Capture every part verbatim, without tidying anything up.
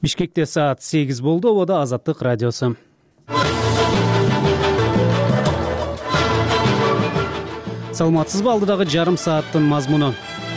Бишкекте саат сегиз болду. Ободо Азаттык радиосу. Саламатсызбы? Алдыдагы жарым сааттын мазмуну.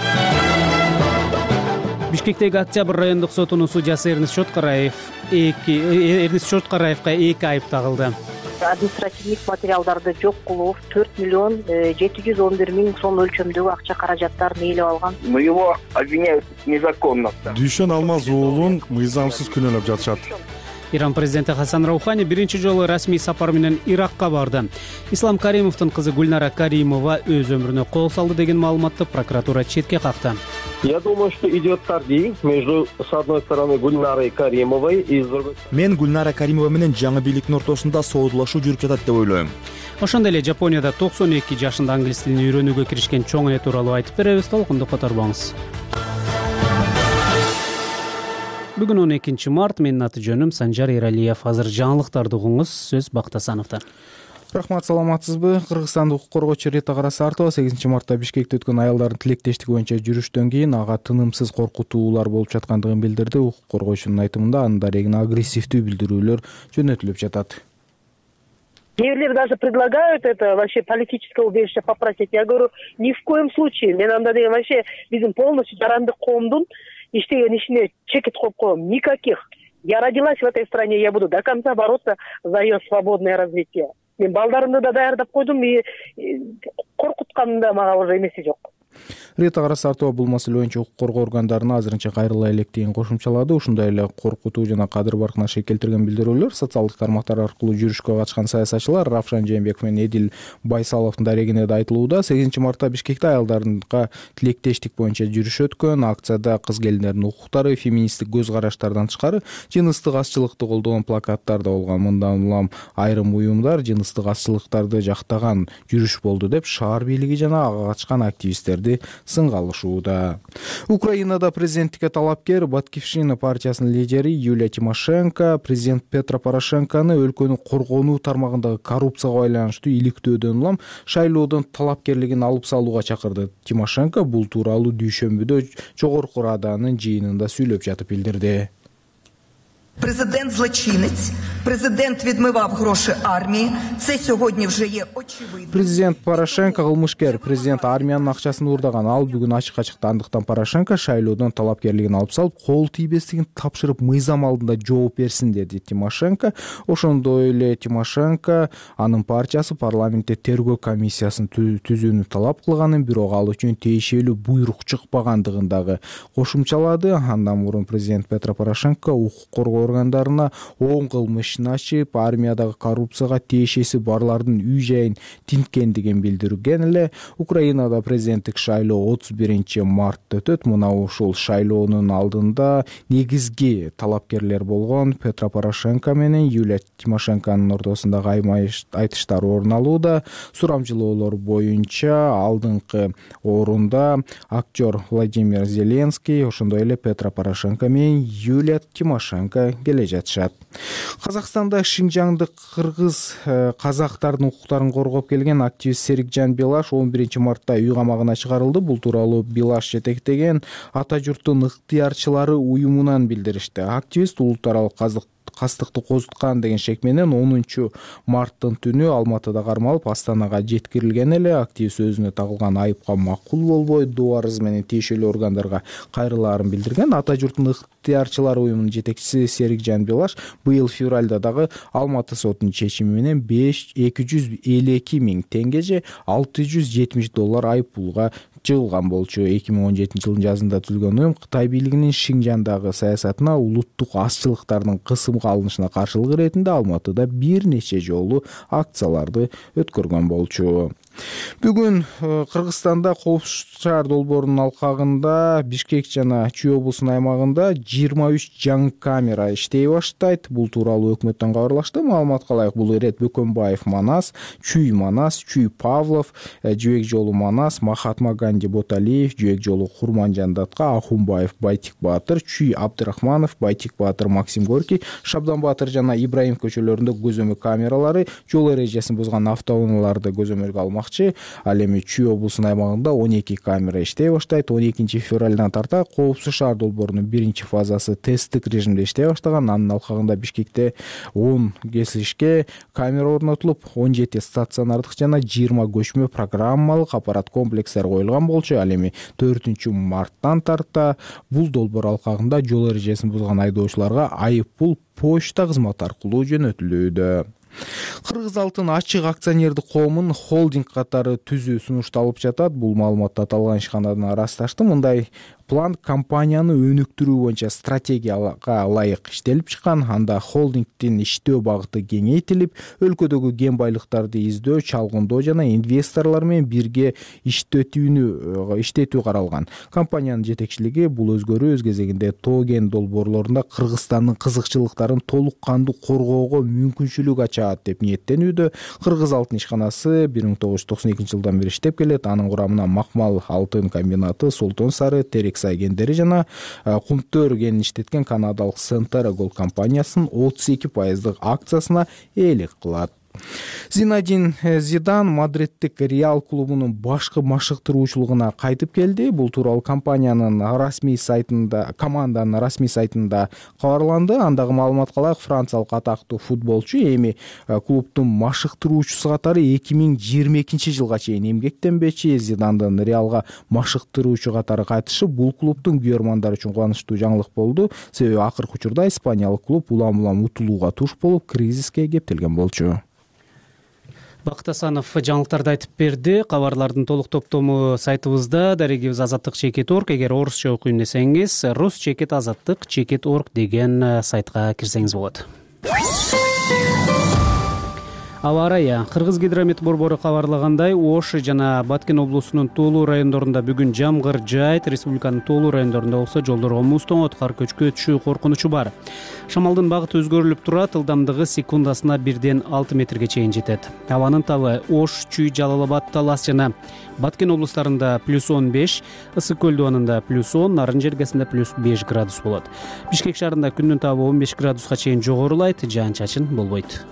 Бишкектеги Октябрь райондук сотунун судьясы Эрнис Чоткараев эки Эрнис Чоткараевга эки айып тагылды. Административдик материалдарды жок кылып төрт миллион жети жүз он бир миң сом өлчөмдөгү акча каражаттарын ээлеп алган. Но его обвиняют незаконно. Дүйшөн Алмаз уулун мыйзамсыз күнөөлөп жатышат. Иран президенти Хасан Раухани биринчи жолу расмий сапар менен Иракка барды. Ислам Каримовдун кызы Гульнара Каримова өз өмүрүнө кол салды деген маалыматты прокуратура четке какты. Я думаю, что идет торги между, с одной стороны, Гульнарой Каримовой и с другой. Мен Гульнара Каримова менен жаңы бийликтин ортосунда соодулашуу жүрүп жатат деп ойлойм. Ошондой эле Жапонияда токсон эки жашында англис тилин үйрөнүүгө киришкен чоң эне тууралуу айтып беребиз. Толкунду которбоңуз. Бүгүн он экинчи март. Менин аты жөнүм Санжар Эралиев. Азыр жаңылыктарды угуңуз. Сөз Бактасановдо. Рахмат, саламатсызбы? Кыргызстандык укук коргоочу Рита Карасартова сегизинчи мартта Бишкекте өткөн аялдардын тилектештиги боюнча жүрүштөн кийин ага тынымсыз коркутуулар болуп жаткандыгын билдирди. Укук коргоочунун айтымында анын дарегине агрессивдүү билдирүүлөр жөнөтүлүп жатат. Мне даже предлагают это вообще политическое убежище попросить. Я говорю, ни в коем случае. Мен анда деген вообще биздин полностью жарандык коомдун иштеген ишине чекит коюп коем. Никаких. Я родилась в этой стране, я буду до конца бороться за ее свободное развитие. Мен балдарымды да даярдап койдум, и коркутканында мага уже эмеси жок. Рита Карасартова бул маселе боюнча укук коргоо органдарына азырынча кайрыла электигин кошумчалады. Ушундай эле коркутуу жана кадыр баркынашка келтирген билдирүүлөр социалдык тармактар аркылуу жүрүшкө катышкан саясатчылар Равшан Жээнбеков менен Эдил Байсаловдун дарегине да айтылууда. сегизинчи мартта Бишкекте аялдарга тилектештик боюнча жүрүш өткөн. Акцияда кыз келиндердин укуктары, феминисттик көз караштардан тышкары жыныстык азчылыкты колдогон плакаттар да болгон. Мындан улам айрым уюмдар жыныстык азчылыктарды жактаган жүрүш болду деп шаар бийлиги жана ага катышкан активисттерди сынга алышууда. Украинада президенттикке талапкер Батькивщина партиясынын лидери Юлия Тимошенко президент Петро Порошенкону өлкөнүн коргонуу тармагындагы коррупцияга байланыштуу иликтөөдөн улам шайлоодон талапкерлигин алып салууга чакырды. Тимошенко бул тууралуу дүйшөмбүдө жогорку раданын жыйынында сүйлөп жатып билдирди. Президент злочинець, президент відмивав гроші армії. Це сьогодні вже є очевидно. Президент Порошенко кылмышкер, президент армиянын акчасын уурдаган. Ал бүгүн ачыкка чыкты. Андыктан Порошенко шайлоодон талапкерлигин алып салып, кол тийбестигин тапшырып, мыйзам алдында жооп берсин деди Тимошенко. Ошондой эле Тимошенко анын партиясы парламентте тергөө комиссиясын түзүүнү талап кылганын, бирок ал үчүн тиешелүү буйрук чыкпагандыгын дагы кошумчалады. Андан мурун президент Петро Порошенко укук коргоо органдарына оң кылмышын ачып, армиядагы коррупцияга тиешеси барлардын үй жайын тинткендигин билдирген эле. Украинада президенттик шайлоо отуз биринчи мартта өтөт. Мына ушул шайлоонун алдында негизги талапкерлер болгон Петро Порошенко менен Юлия Тимошенконун ортосундагы айтыштар орун алууда. Сурамжылоолор боюнча алдыңкы орунда актер Владимир Зеленский, ошондой эле Петро Порошенко менен Юлия Тимошенко келе жатышат. Казакстанда Шинжаңдык кыргыз казактардын укуктарын коргоп келген активист Серикжан Белаш он биринчи мартта үй камагына чыгарылды. Бул тууралуу Белаш жетектеген ата журттун ыктыярчылары уюмунан билдиришти. Активист улут аралык кастыкты козуткан деген шек менен онунчу марттын түнү Алматыда кармалып, Астанага жеткирилген эле. Активист өзүнө тагылган айыпка макул болбой, доо арыз менен тиешелүү органдарга кайрылаарын билдирген. Ата журттун ыктыярчылары уюмунун жетекчиси Серикжан Белаш быйыл февралда дагы Алматы сотунун чечими менен эки жүз элүү эки миң теңге же алты жүз жетимиш доллар айып пулга чыгылган болчу. эки миң он жетинчи жылдын жазында түзүлгөн уюм Кытай бийлигинин Шинжаңдагы саясатына, улуттук азчылыктардын кысымга алынышына каршылык иретинде Алматыда бир нече жолу акцияларды өткөргөн болчу. Бүгүн Кыргызстанда Коопсуздук шаар долбоорунун алкагында Бишкек жана Чүй облусунун аймагында жыйырма үч жаңы камера иштей баштайт. Бул тууралуу өкмөттөн кабарлашты. Маалыматка ылайык, бул Ирет Бөкөнбаев Манас, Чүй Манас, Чүй Павлов, Жөөк жолу Манас, Махатма Ганди Боталиев, Жөөк жолу Курманжан Датка, Ахунбаев Байтик Баатыр, Чүй Абдрахманов, Байтик Баатыр Максим Горький, Шабдан Баатыр жана Ибраим көчөлөрүндө көзөмөл камералары жол эрежесин бузган автоунааларды көзөмөлгө алмак башталмакчы. Ал эми Чүй облусунун аймагында он эки камера иштей баштайт. он экинчи февралдан тарта коопсуз шаар долбоорунун биринчи фазасы тесттик режимде иштей баштаган. Анын алкагында Бишкекте он кесилишке камера орнотулуп, он жети стационардык жана жыйырма көчмө программалык аппарат комплекстер коюлган болчу. Ал эми төртүнчү марттан тарта бул долбоор алкагында жол эрежесин бузган айдоочуларга айып пул почта кызматы аркылуу жөнөтүлүүдө. Кыргыз алтын ачык акционердик коомун холдинг катары түзүү сунушталып жатат. Бул маалыматты аталган ишканадан ырасташты. Мындай план компанияны өнүктүрүү боюнча стратегияга ылайык иштелип чыккан. Анда холдингдин иштөө багыты кеңейтилип, өлкөдөгү кен байлыктарды издөө, чалгындоо жана инвесторлор менен бирге иштетүүнү иштетүү каралган. Компаниянын жетекчилиги бул өзгөрүү өз кезегинде тоо кен долбоорлорунда Кыргызстандын кызыкчылыктарын толук кандуу коргоого мүмкүнчүлүк ачат деп ниеттенүүдө. Кыргыз алтын ишканасы бир миң тогуз жүз токсон экинчи жылдан бери иштеп келет. Анын курамына Макмал алтын комбинаты, Солтон Сары, Терексай кендери жана Кумтөр кенин иштеткен канадалык Сентера Голд компаниясынын отуз эки пайыздык акциясына ээлик кылат. Зинадин Зидан Мадридтик Реал клубунун башкы машыктыруучулугуна кайтып келди. Бул тууралуу компаниянын расмий сайтында, команданын расмий сайтында кабарланды. Андагы маалыматка ылайык, франциялык атактуу футболчу эми клубдун машыктыруучусу катары эки миң жыйырма экинчи жылга чейин эмгектенбечи. Зидандын Реалга машыктыруучу катары кайтышы бул клубдун күйөрмандары үчүн кубанычтуу жаңылык болду. Себеби акыркы учурда испаниялык клуб улам-улам утулууга туш болуп, кризиске кептелген болчу. Бакыт Асанов жаңылыктарды айтып берди. Кабарлардын толук топтому сайтыбызда, дарегибиз азаттык чекит точка орг. Эгер орусча окуйм десеңиз, рус чекит азаттык чекит точка орг деген сайтка кирсеңиз болот. Аба ырайы. Кыргыз гидромет борбору кабарлагандай, Ош жана Баткен облусунун тоолуу райондорунда бүгүн жамгыр жаайт. Республиканын тоолуу райондорунда болсо жолдорго муз тоңот, кар көчкү өтүшүү коркунучу бар. Шамалдын багыты өзгөрүлүп турат, ылдамдыгы секундасына бирден алты метрге чейин жетет. Абанын табы Ош, Чүй, Жалал Абад, Талас жана Баткен облустарында плюс он беш, Ысык көл дубанында плюс он, Нарын жергесинде плюс беш градус болот. Бишкек шаарында күндүн табы он беш градуска чейин жогорулайт, жаан-чачын болбойт.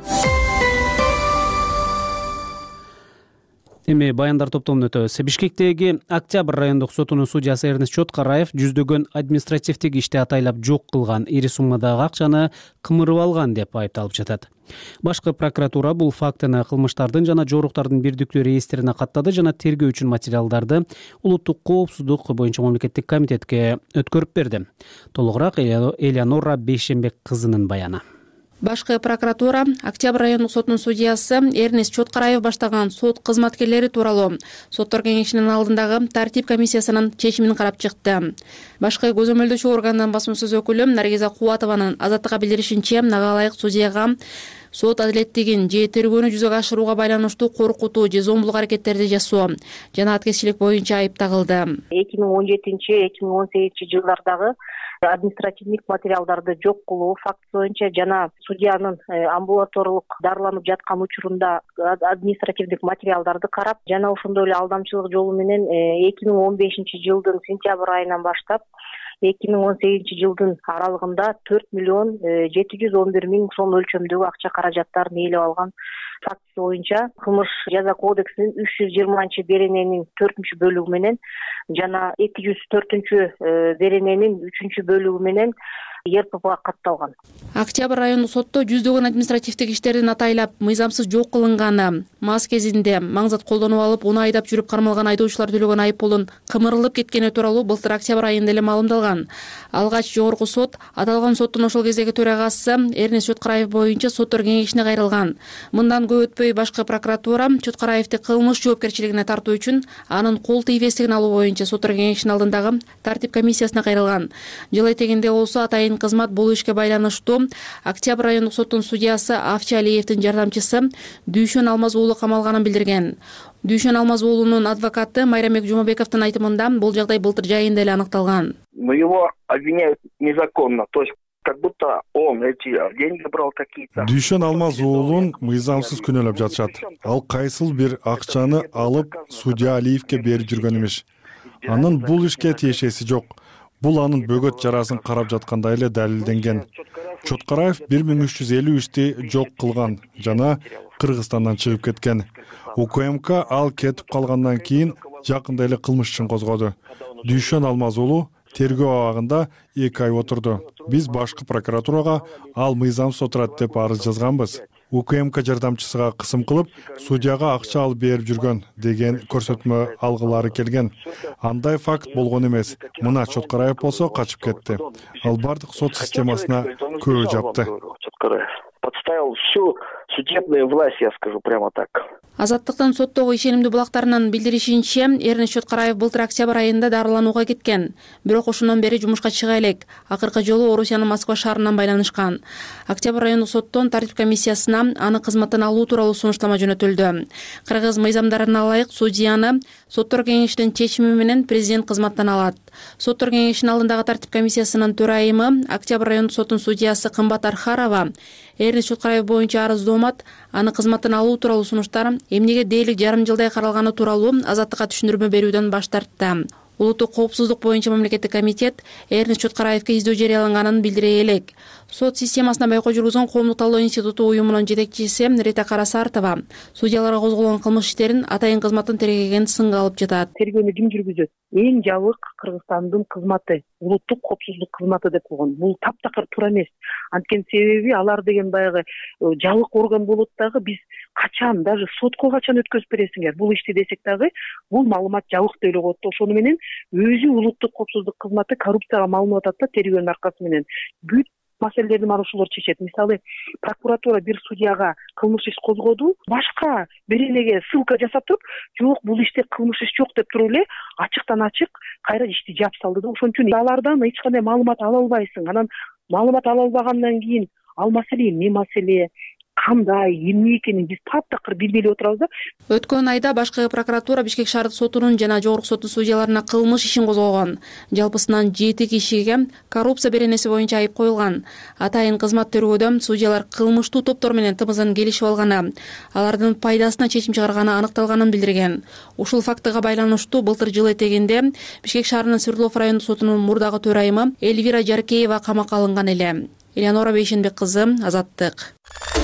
Эми баяндар топтомун өтөбүз. Бишкектеги Октябрь райондук сотунун судьясы Эрнест Чоткараев жүздөгөн административдик ишти атайлап жок кылган, ири суммадагы акчаны кымырып алган деп айыпталып жатат. Башкы прокуратура бул фактыны кылмыштардын жана жоруктардын бирдиктүү реестрине каттады жана тергөө үчүн материалдарды улуттук коопсуздук боюнча мамлекеттик комитетке өткөрүп берди. Толугураак Элеонора Бейшембек кызынын баяны. Башкы прокуратура Октябрь райондук сотунун судьясы Эрнест Чоткараев баштаган сот кызматкерлери тууралуу соттор кеңешинин алдындагы тартип комиссиясынын чечимин карап чыкты. Башкы көзөмөлдөөчү органдын басма сөз өкүлү Наргиза Кубатованын азаттыкка билдиришинче, мага ылайык судьяга сот адилеттигин же тергөөнү жүзөгө ашырууга байланыштуу коркутуу же зомбулук аракеттерди жасоо жана аткезчилик боюнча айып тагылды. эки миң он жетинчи эки миң он сегизинчи жылдардагы административдик материалдарды жок кылуу фактысы боюнча жана судьянын амбулаторлук дарыланып жаткан учурунда административдик материалдарды карап, жана ошондой эле алдамчылык жолу менен эки миң он бешинчи жылдын сентябрь айынан баштап эки миң он сегизинчи жылдын аралыгында төрт миллион жети жүз он бир миң сом өлчөмдөгү акча каражаттарын ээлеп алган фактысы боюнча кылмыш жаза кодексинин үч жүз жыйырманчы берененин төртүнчү бөлүгү менен жана эки жүз төртүнчү берененин үчүнчү бөлүгү менен Е Р П Б катталган. Октябрь райондук сотто жүздөгөн административдик иштердин атайлап мыйзамсыз жок кылынганы, мас кезинде маңзат колдонуп алып, уну айдап жүрүп кармалган айдоочулар төлөгөн айып пулун кымырылып кеткени тууралуу былтыр октябрь айында эле маалымдалган. Алгач жогорку сот аталган соттун ошол кездеги төрагасы Эрнест Чоткараев боюнча соттор кеңешине кайрылган. Мындан көп өтпөй башкы прокуратура Чоткараевди кылмыш жоопкерчилигине тартуу үчүн анын кол тийбестигин алуу боюнча соттор кеңешинин алдындагы тартип комиссиясына кайрылган. Жыл этегинде болсо атайын кызмат бул ишке байланыштуу Октябрь райондук соттун судьясы Авчи Алиевдин жардамчысы Дүйшөн Алмаз уулу камалганын билдирген. Дүйшөн Алмаз уулунун адвокаты Майрамбек Жумабековдун айтымында бул жагдай былтыр жайында эле аныкталган. Но его обвиняют незаконно, то есть как будто он эти деньги брал какие-то. Дүйшөн Алмаз уулун мыйзамсыз күнөөлөп жатышат. Ал кайсыл бир акчаны алып судья Алиевке берип жүргөн эмес. Анын бул ишке тиешеси жок. Бул анын бөгөт жарасын карап жатканда эле далилденген. Чоткараев бир миң үч жүз элүү ишти жок кылган жана Кыргызстандан чыгып кеткен. УКМК ал кетип калгандан кийин жакында эле кылмыш ишин козгоду. Дүйшөн Алмаз уулу тергөө абагында эки ай отурду. Биз башкы прокуратурага ал мыйзамсыз отурат деп арыз жазганбыз. УКМК жардамчысыга кысым кылып, судьяга акча алып берип жүргөн деген көрсөтмө алгылары келген. Андай факт болгон эмес. Мына Чоткараев болсо качып кетти. Ал бардык сот системасына көбү жапты. Подставил всю судебную власть, я скажу прямо так. Азаттыктын соттогу ишенимдүү булактарынын билдиришинче, Эрнест Чоткараев былтыр октябрь айында дарыланууга кеткен. Бирок ошондон бери жумушка чыга элек. Акыркы жолу Орусиянын Москва шаарынан байланышкан. Октябрь райондук соттон тартип комиссиясына аны кызматтан алуу тууралуу сунуштама жөнөтүлдү. Кыргыз мыйзамдарына ылайык судьяны соттор кеңешинин чечими менен президент кызматтан алат. Соттор кеңешинин алдындагы тартип комиссиясынын төрайымы, Октябрь райондук соттун судьясы Кымбат Архарова Эрнест Чоткараев боюнча арыздоомат, аны кызматтан алуу тууралуу сунуштар эмнеге дээрлик жарым жылдай каралганы тууралуу Азаттыкка түшүндүрмө берүүдөн баш тартты. Улуттук коопсуздук боюнча мамлекеттик комитет Эрнест Чоткараевге издөө жарыяланганын билдире элек. Сот системасына байкоо жүргүзгөн Коомдук талдоо институту уюмунун жетекчиси Рита Карасартова судьяларга козголгон кылмыш иштерин атайын кызматтын тергеген сынга алып жатат. Тергөөнү ким жүргүзөт? Эң жабык Кыргызстандын кызматы, улуттук коопсуздук кызматы деп койгон. Бул таптакыр туура эмес. Анткени себеби алар деген баягы жабык орган болот дагы, биз качан даже сотко качан өткөзүп бересиңер бул ишти десек дагы, бул маалымат жабык деп эле коет. Ошону менен өзү улуттук коопсуздук кызматы коррупцияга маалымат атат да тергөөнүн аркасы менен. Бүт маселелерди mana ушулар чечет. Мисалы, прокуратура бир судьяга кылмыш иш козгоду, башка бир элеге ссылка жасап туруп, жок, бул иште кылмыш иш жок деп туруп эле ачыктан ачык кайра ишти жаап салды да. Ошон үчүн алардан эч кандай маалымат ала албайсың. Анан маалымат ала албагандан кийин ал маселе эмне маселе, кандай, эмне экенин биз таптакыр билбей отурабыз да. Өткөн айда башкы прокуратура Бишкек шаардык сотунун жана жогорку соттун судьяларына кылмыш ишин козгогон. Жалпысынан жети кишиге коррупция беренеси боюнча айып коюлган. Атайын кызмат төргөдө судьялар кылмыштуу топтор менен тымызын келишип алганы, алардын пайдасына чечим чыгарганы аныкталганын билдирген. Ушул фактыга байланыштуу былтыр жыл этегинде Бишкек шаарынын Свердлов райондук сотунун мурдагы төрайымы Эльвира Жаркеева камакка алынган эле. Элеонора Бейшенбек кызы, Азаттык.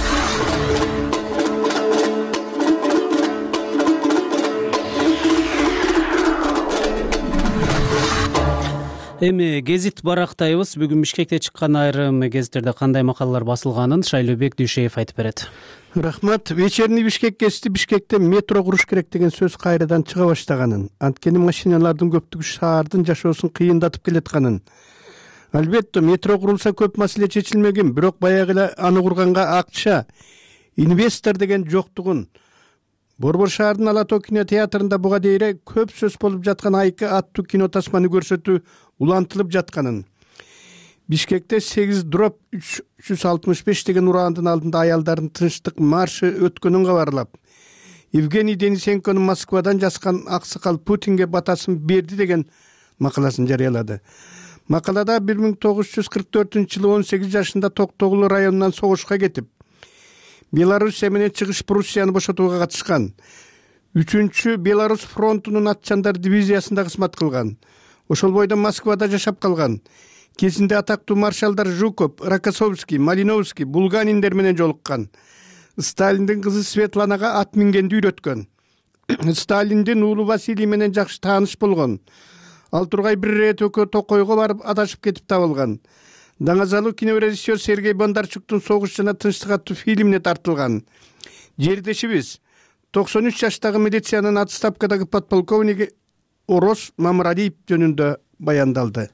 Эми гезит барактайбыз. Бүгүн Бишкекте чыккан айрым гезиттерде кандай макалалар басылганын Шайлообек Дүйшеев айтып берет. Рахмат. Вечерний Бишкек гезити Бишкекте метро куруш керек деген сөз кайрадан чыга баштаганын, анткени машиналардын көптүгү шаардын жашоосун кыйындатып келатканын. Албетте метро курулса көп маселе чечилмеген, бирок баягы эле аны курганга акча, инвестор деген жоктугун, Борбор шаардын Ала тоо кинотеатрында буга дейре көп сөз болуп жаткан Айкы аттуу кино тасманы көрсөтүү улантылып жатканын. Бишкекте сегиз дроп үч жүз алтымыш беш деген ураандын алдында аялдардын тынчтык маршы өткөнүн кабарлап, Евгений Денисенконун Москвадан жазган аксакал Путинге батасын берди деген макаласын жарыялады. Макалада бир миң тогуз жүз кырк төртүнчү жылы он сегиз жашында Токтогул районунан согушка кетип, Белоруссия менен чыгыш Пруссияны бошотууга катышкан. Үчүнчү Беларусь фронтунун атчандар дивизиясында кызмат кылган. Ошол бойдон Москвада жашап калган. Кезинде атактуу маршалдар Жуков, Рокоссовский, Малиновский, Булганиндер менен жолуккан. Сталиндин кызы Светланага ат мингенди үйрөткөн. Сталиндин уулу Василий менен жакшы тааныш болгон. Ал тургай бир ирет Өкө Токойго барып адашып кетип табылган. Даңазалуу кинорежиссер Сергей Бондарчуктун Согуш жана тынчтык аттуу фильмине тартылган. Жердешибиз токсон үч жаштагы милициянын отставкадагы подполковниги Орос Мамыралиев жөнүндө баяндалды.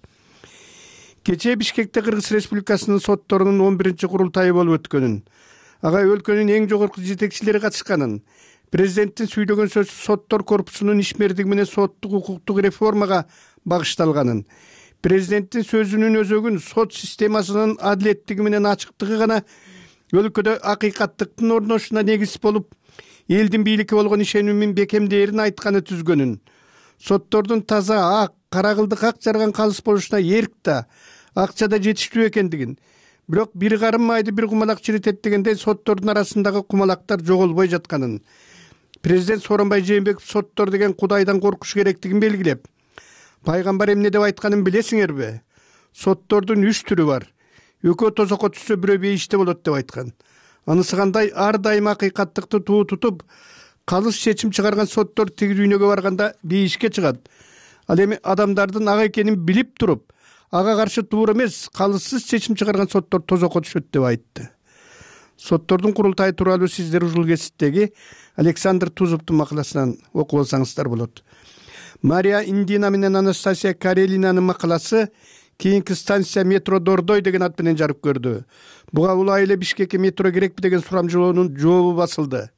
Кечээ Бишкекте Кыргыз Республикасынын сотторунун он биринчи курултайы болуп өткөнүн, ага өлкөнүн эң жогорку жетекчилери катышканын, президенттин сүйлөгөн сөзү соттор корпусунун ишмердиги менен соттук укуктук реформага багышталганын, президенттин сөзүнүн өзөгүн сот системасынын адилеттиги менен ачыктыгы гана өлкөдө акыйкаттыктын орношуна негиз болуп, элдин бийликке болгон ишенимин бекемдээрин айтканы түзгөнүн, соттордун таза ак, карагылдык ак жарган калыс болушуна эрк да, акча да жетиштүү экендигин, бирок бир карым майды бир кумалак чиритет дегендей соттордун арасындагы кумалактар жоголбой жатканын, президент Сооронбай Жээнбеков соттор деген кудайдан коркуш керектигин белгилеп, пайгамбар эмне деп айтканын билесиңерби? Соттордун үч түрү бар. Экөө тозокко түшсө бирөө бейиште болот деп айткан. Анысы кандай ар дайым акыйкаттыкты туу тутуп, калыс чечим чыгарган соттор тиги дүйнөгө барганда бейишке чыгат. Ал эми адамдардын ага экенин билип туруп, ага каршы туура эмес, калыссыз чечим чыгарган соттор тозокко түшөт деп айтты. Соттордун курултайы тууралуу сиздер ушул кесиптеги Александр Тузовдун макаласынан окуп алсаңыздар болот. Мария Индина менен Анастасия Карелинанын макаласы кийинки станция метро Дордой деген ат менен жарык көрдү. Буга улай эле Бишкекке метро керекпи деген сурамжылоонун жообу басылды.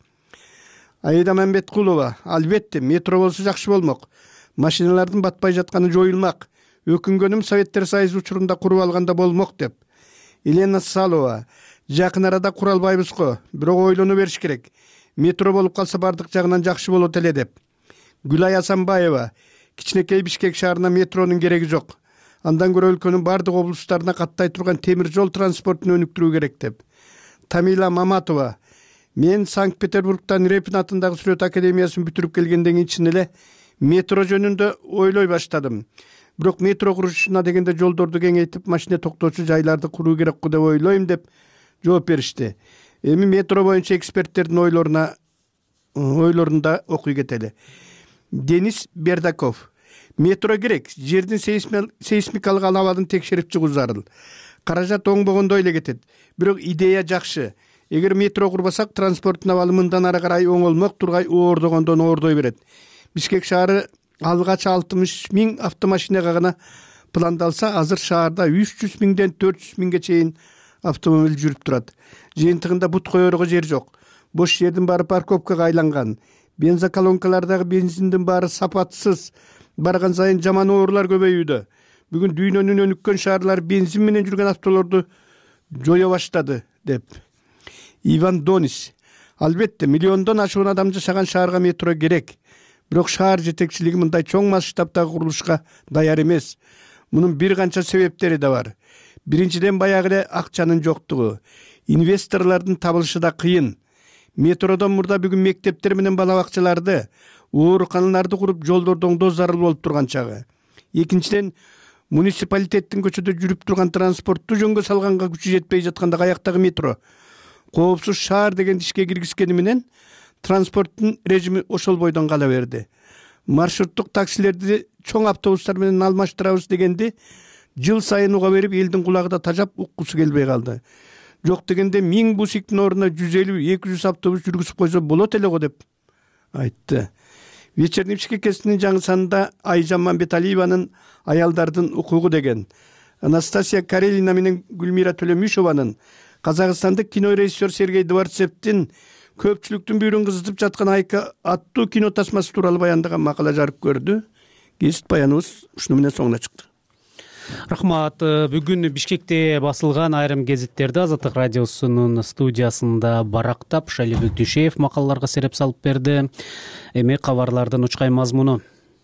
Аида Мамбеткулова: албетте метро болсо жакшы болмок. Машиналардын батпай жатканы жоюлмак. Өкүнгөнүм Советтер Союзу учурунда куруп алганда болмок деп. Елена Салова: жакын арада кура албайбыз го, бирок ойлоно бериш керек. Метро болуп калса бардык жагынан жакшы болот эле деп. Гүлай Асанбаева: кичинекей Бишкек шаарына метронун кереги жок. Андан көрө өлкөнүн бардык облустарына каттай турган темир жол транспортун өнүктүрүү керек деп. Тамила Маматова: мен Санкт-Петербургтан Репин атындагы Сүрөт академиясын бүтүрүп келгенден кийин эле метро жөнүндө ойлой баштадым. Бирок метро курушуна дегенде жолдорду кеңейтип, машина токтоочу жайларды куруу керек го деп ойлойм деп жооп беришти. Эми метро боюнча эксперттердин ойлоруна ойлорунда окуй кетели. Денис Бердаков: метро керек, жердин сейсмикалык абалын текшерип чыгуу зарыл. Каражат оңбогондой эле кетет, бирок идея жакшы. Эгер метро курбасак, транспорттун абалы мындан ары карай оңолмок, тургай оордогондон оордой берет. Бишкек шаары алгач алтымыш миң автомашинага гана пландалса, азыр шаарда үч жүз миңден төрт жүз миңге чейин автомобиль жүрүп турат. Жыйынтыгында бут коерго жер жок. Бош жердин баары парковкага айланган. Бензоколонкалардагы бензиндин баары сапатсыз. Барган сайын жаман оорулар көбөйүүдө. Бүгүн дүйнөнүн өнүккөн шаарлары бензин менен жүргөн автолорду жое баштады деп. Иван Донис: албетте миллиондон ашуун адам жашаган шаарга метро керек. Бирок шаар жетекчилиги мындай чоң масштабтагы курулушка даяр эмес. Мунун бир канча себептери да бар. Биринчиден баягы эле акчанын жоктугу. Инвесторлордун табылышы да кыйын. Метродон мурда бүгүн мектептер менен бала бакчаларды, ооруканаларды куруп жолдорду оңдоо зарыл болуп турган чагы. Экинчиден, муниципалитеттин көчөдө жүрүп турган транспортту жөнгө салганга күчү жетпей жатканда каяктагы метро? Коопсуз шаар деген ишке киргизгени менен транспорттун режими ошол бойдон кала берди. Маршруттук таксилерди чоң автобустар менен алмаштырабыз дегенди жыл сайын уга берип, элдин кулагыда тажап уккусу келбей калды. Жок дегенде миң бусиктин ордуна жүз элүү эки жүз автобус жүргүзүп койсо болот эле го деп айтты. Вечерний Бишкек кесинин жаңы санында Айжан Мамбеталиеванын аялдардын укугу деген, Анастасия Карелина менен Гүлмира Төлөмүшованын, казакстандык кино режиссер Сергей Дворцевдин көпчүлүктүн бүйүрүн кызытып жаткан Айка аттуу кино тасмасы тууралуу баяндаган макала жарык көрдү. Кесип баяныбыз ушуну менен соңуна чыкты. Рахмат. Бүгүн Бишкекте басылган айрым гезиттерди Азаттык радиосунун студиясында барактап Шайлыбек Дүйшеев макалаларга сереп салып берди. Эми кабарлардын учкай мазмуну.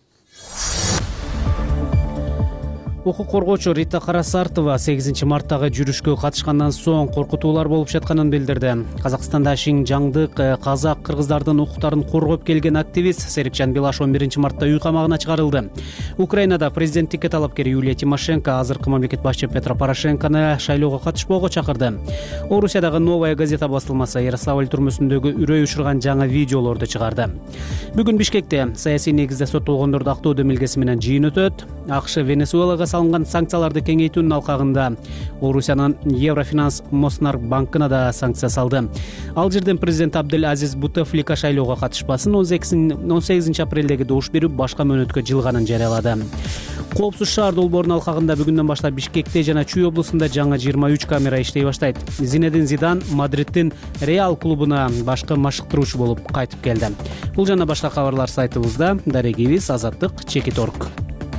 Укук коргоочу Рита Карасартова сегизинчи марттагы жүрүшкө катышкандан соң коркутуулар болуп жатканын билдирди. Казакстанда Шинжаңдык казак кыргыздардын укуктарын коргоп келген активист Серикжан Билаш он биринчи мартта үй камагына чыгарылды. Украинада президенттикке талапкер Юлия Тимошенко азыркы мамлекет башчы Петро Порошенкону шайлоого катышпоого чакырды. Орусиядагы Новая газета басылмасы Ярославль түрмөсүндөгү үрөй учурган жаңы видеолорду чыгарды. Бүгүн Бишкекте саясий негизде соттолгондорду актоо демилгеси менен жыйын өтөт. АКШ Венесуэлага салынган санкцияларды кеңейтүүнүн алкагында Орусиянын Еврофинанс Моснар банкына да санкция салды. Ал жерден президент Абдель Азиз Бутефлика шайлоого катышпасын он сегизинчи апрелдеги добуш берип башка мөөнөткө жылганын жарыялады. Коопсуз шаар долбоорунун алкагында бүгүндөн баштап Бишкекте жана Чүй облусунда жаңы жыйырма үч камера иштей баштайт. Зинедин Зидан Мадридтин Реал клубуна башкы машыктыруучу болуп кайтып келди. Бул жана башка кабарлар сайтыбызда. Дарегибиз Азаттык чекит точка орг.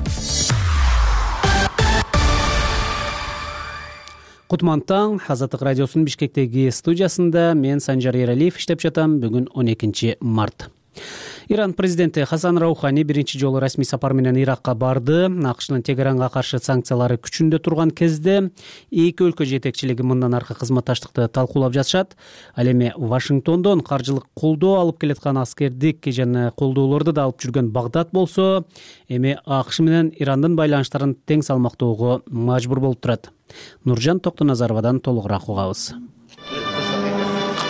Кутман таң, Азаттык радиосунун Бишкектеги студиясында мен Санжар Ералиев иштеп жатам. Бүгүн он экинчи март. Иран президенти Хасан Раухани биринчи жолу расмий сапар менен Иракка барды. АКШнын Тегеранга каршы санкциялары күчүндө турган кезде эки өлкө жетекчилиги мындан аркы кызматташтыкты талкуулап жатышат. Ал эми Вашингтондон каржылык колдоо алып келаткан аскердик жана колдоолорду да алып жүргөн Багдад болсо, эми АКШ менен Ирандын байланыштарын тең салмактоого мажбур болуп турат. Нуржан Токтоназаровадан толугураак угабыз.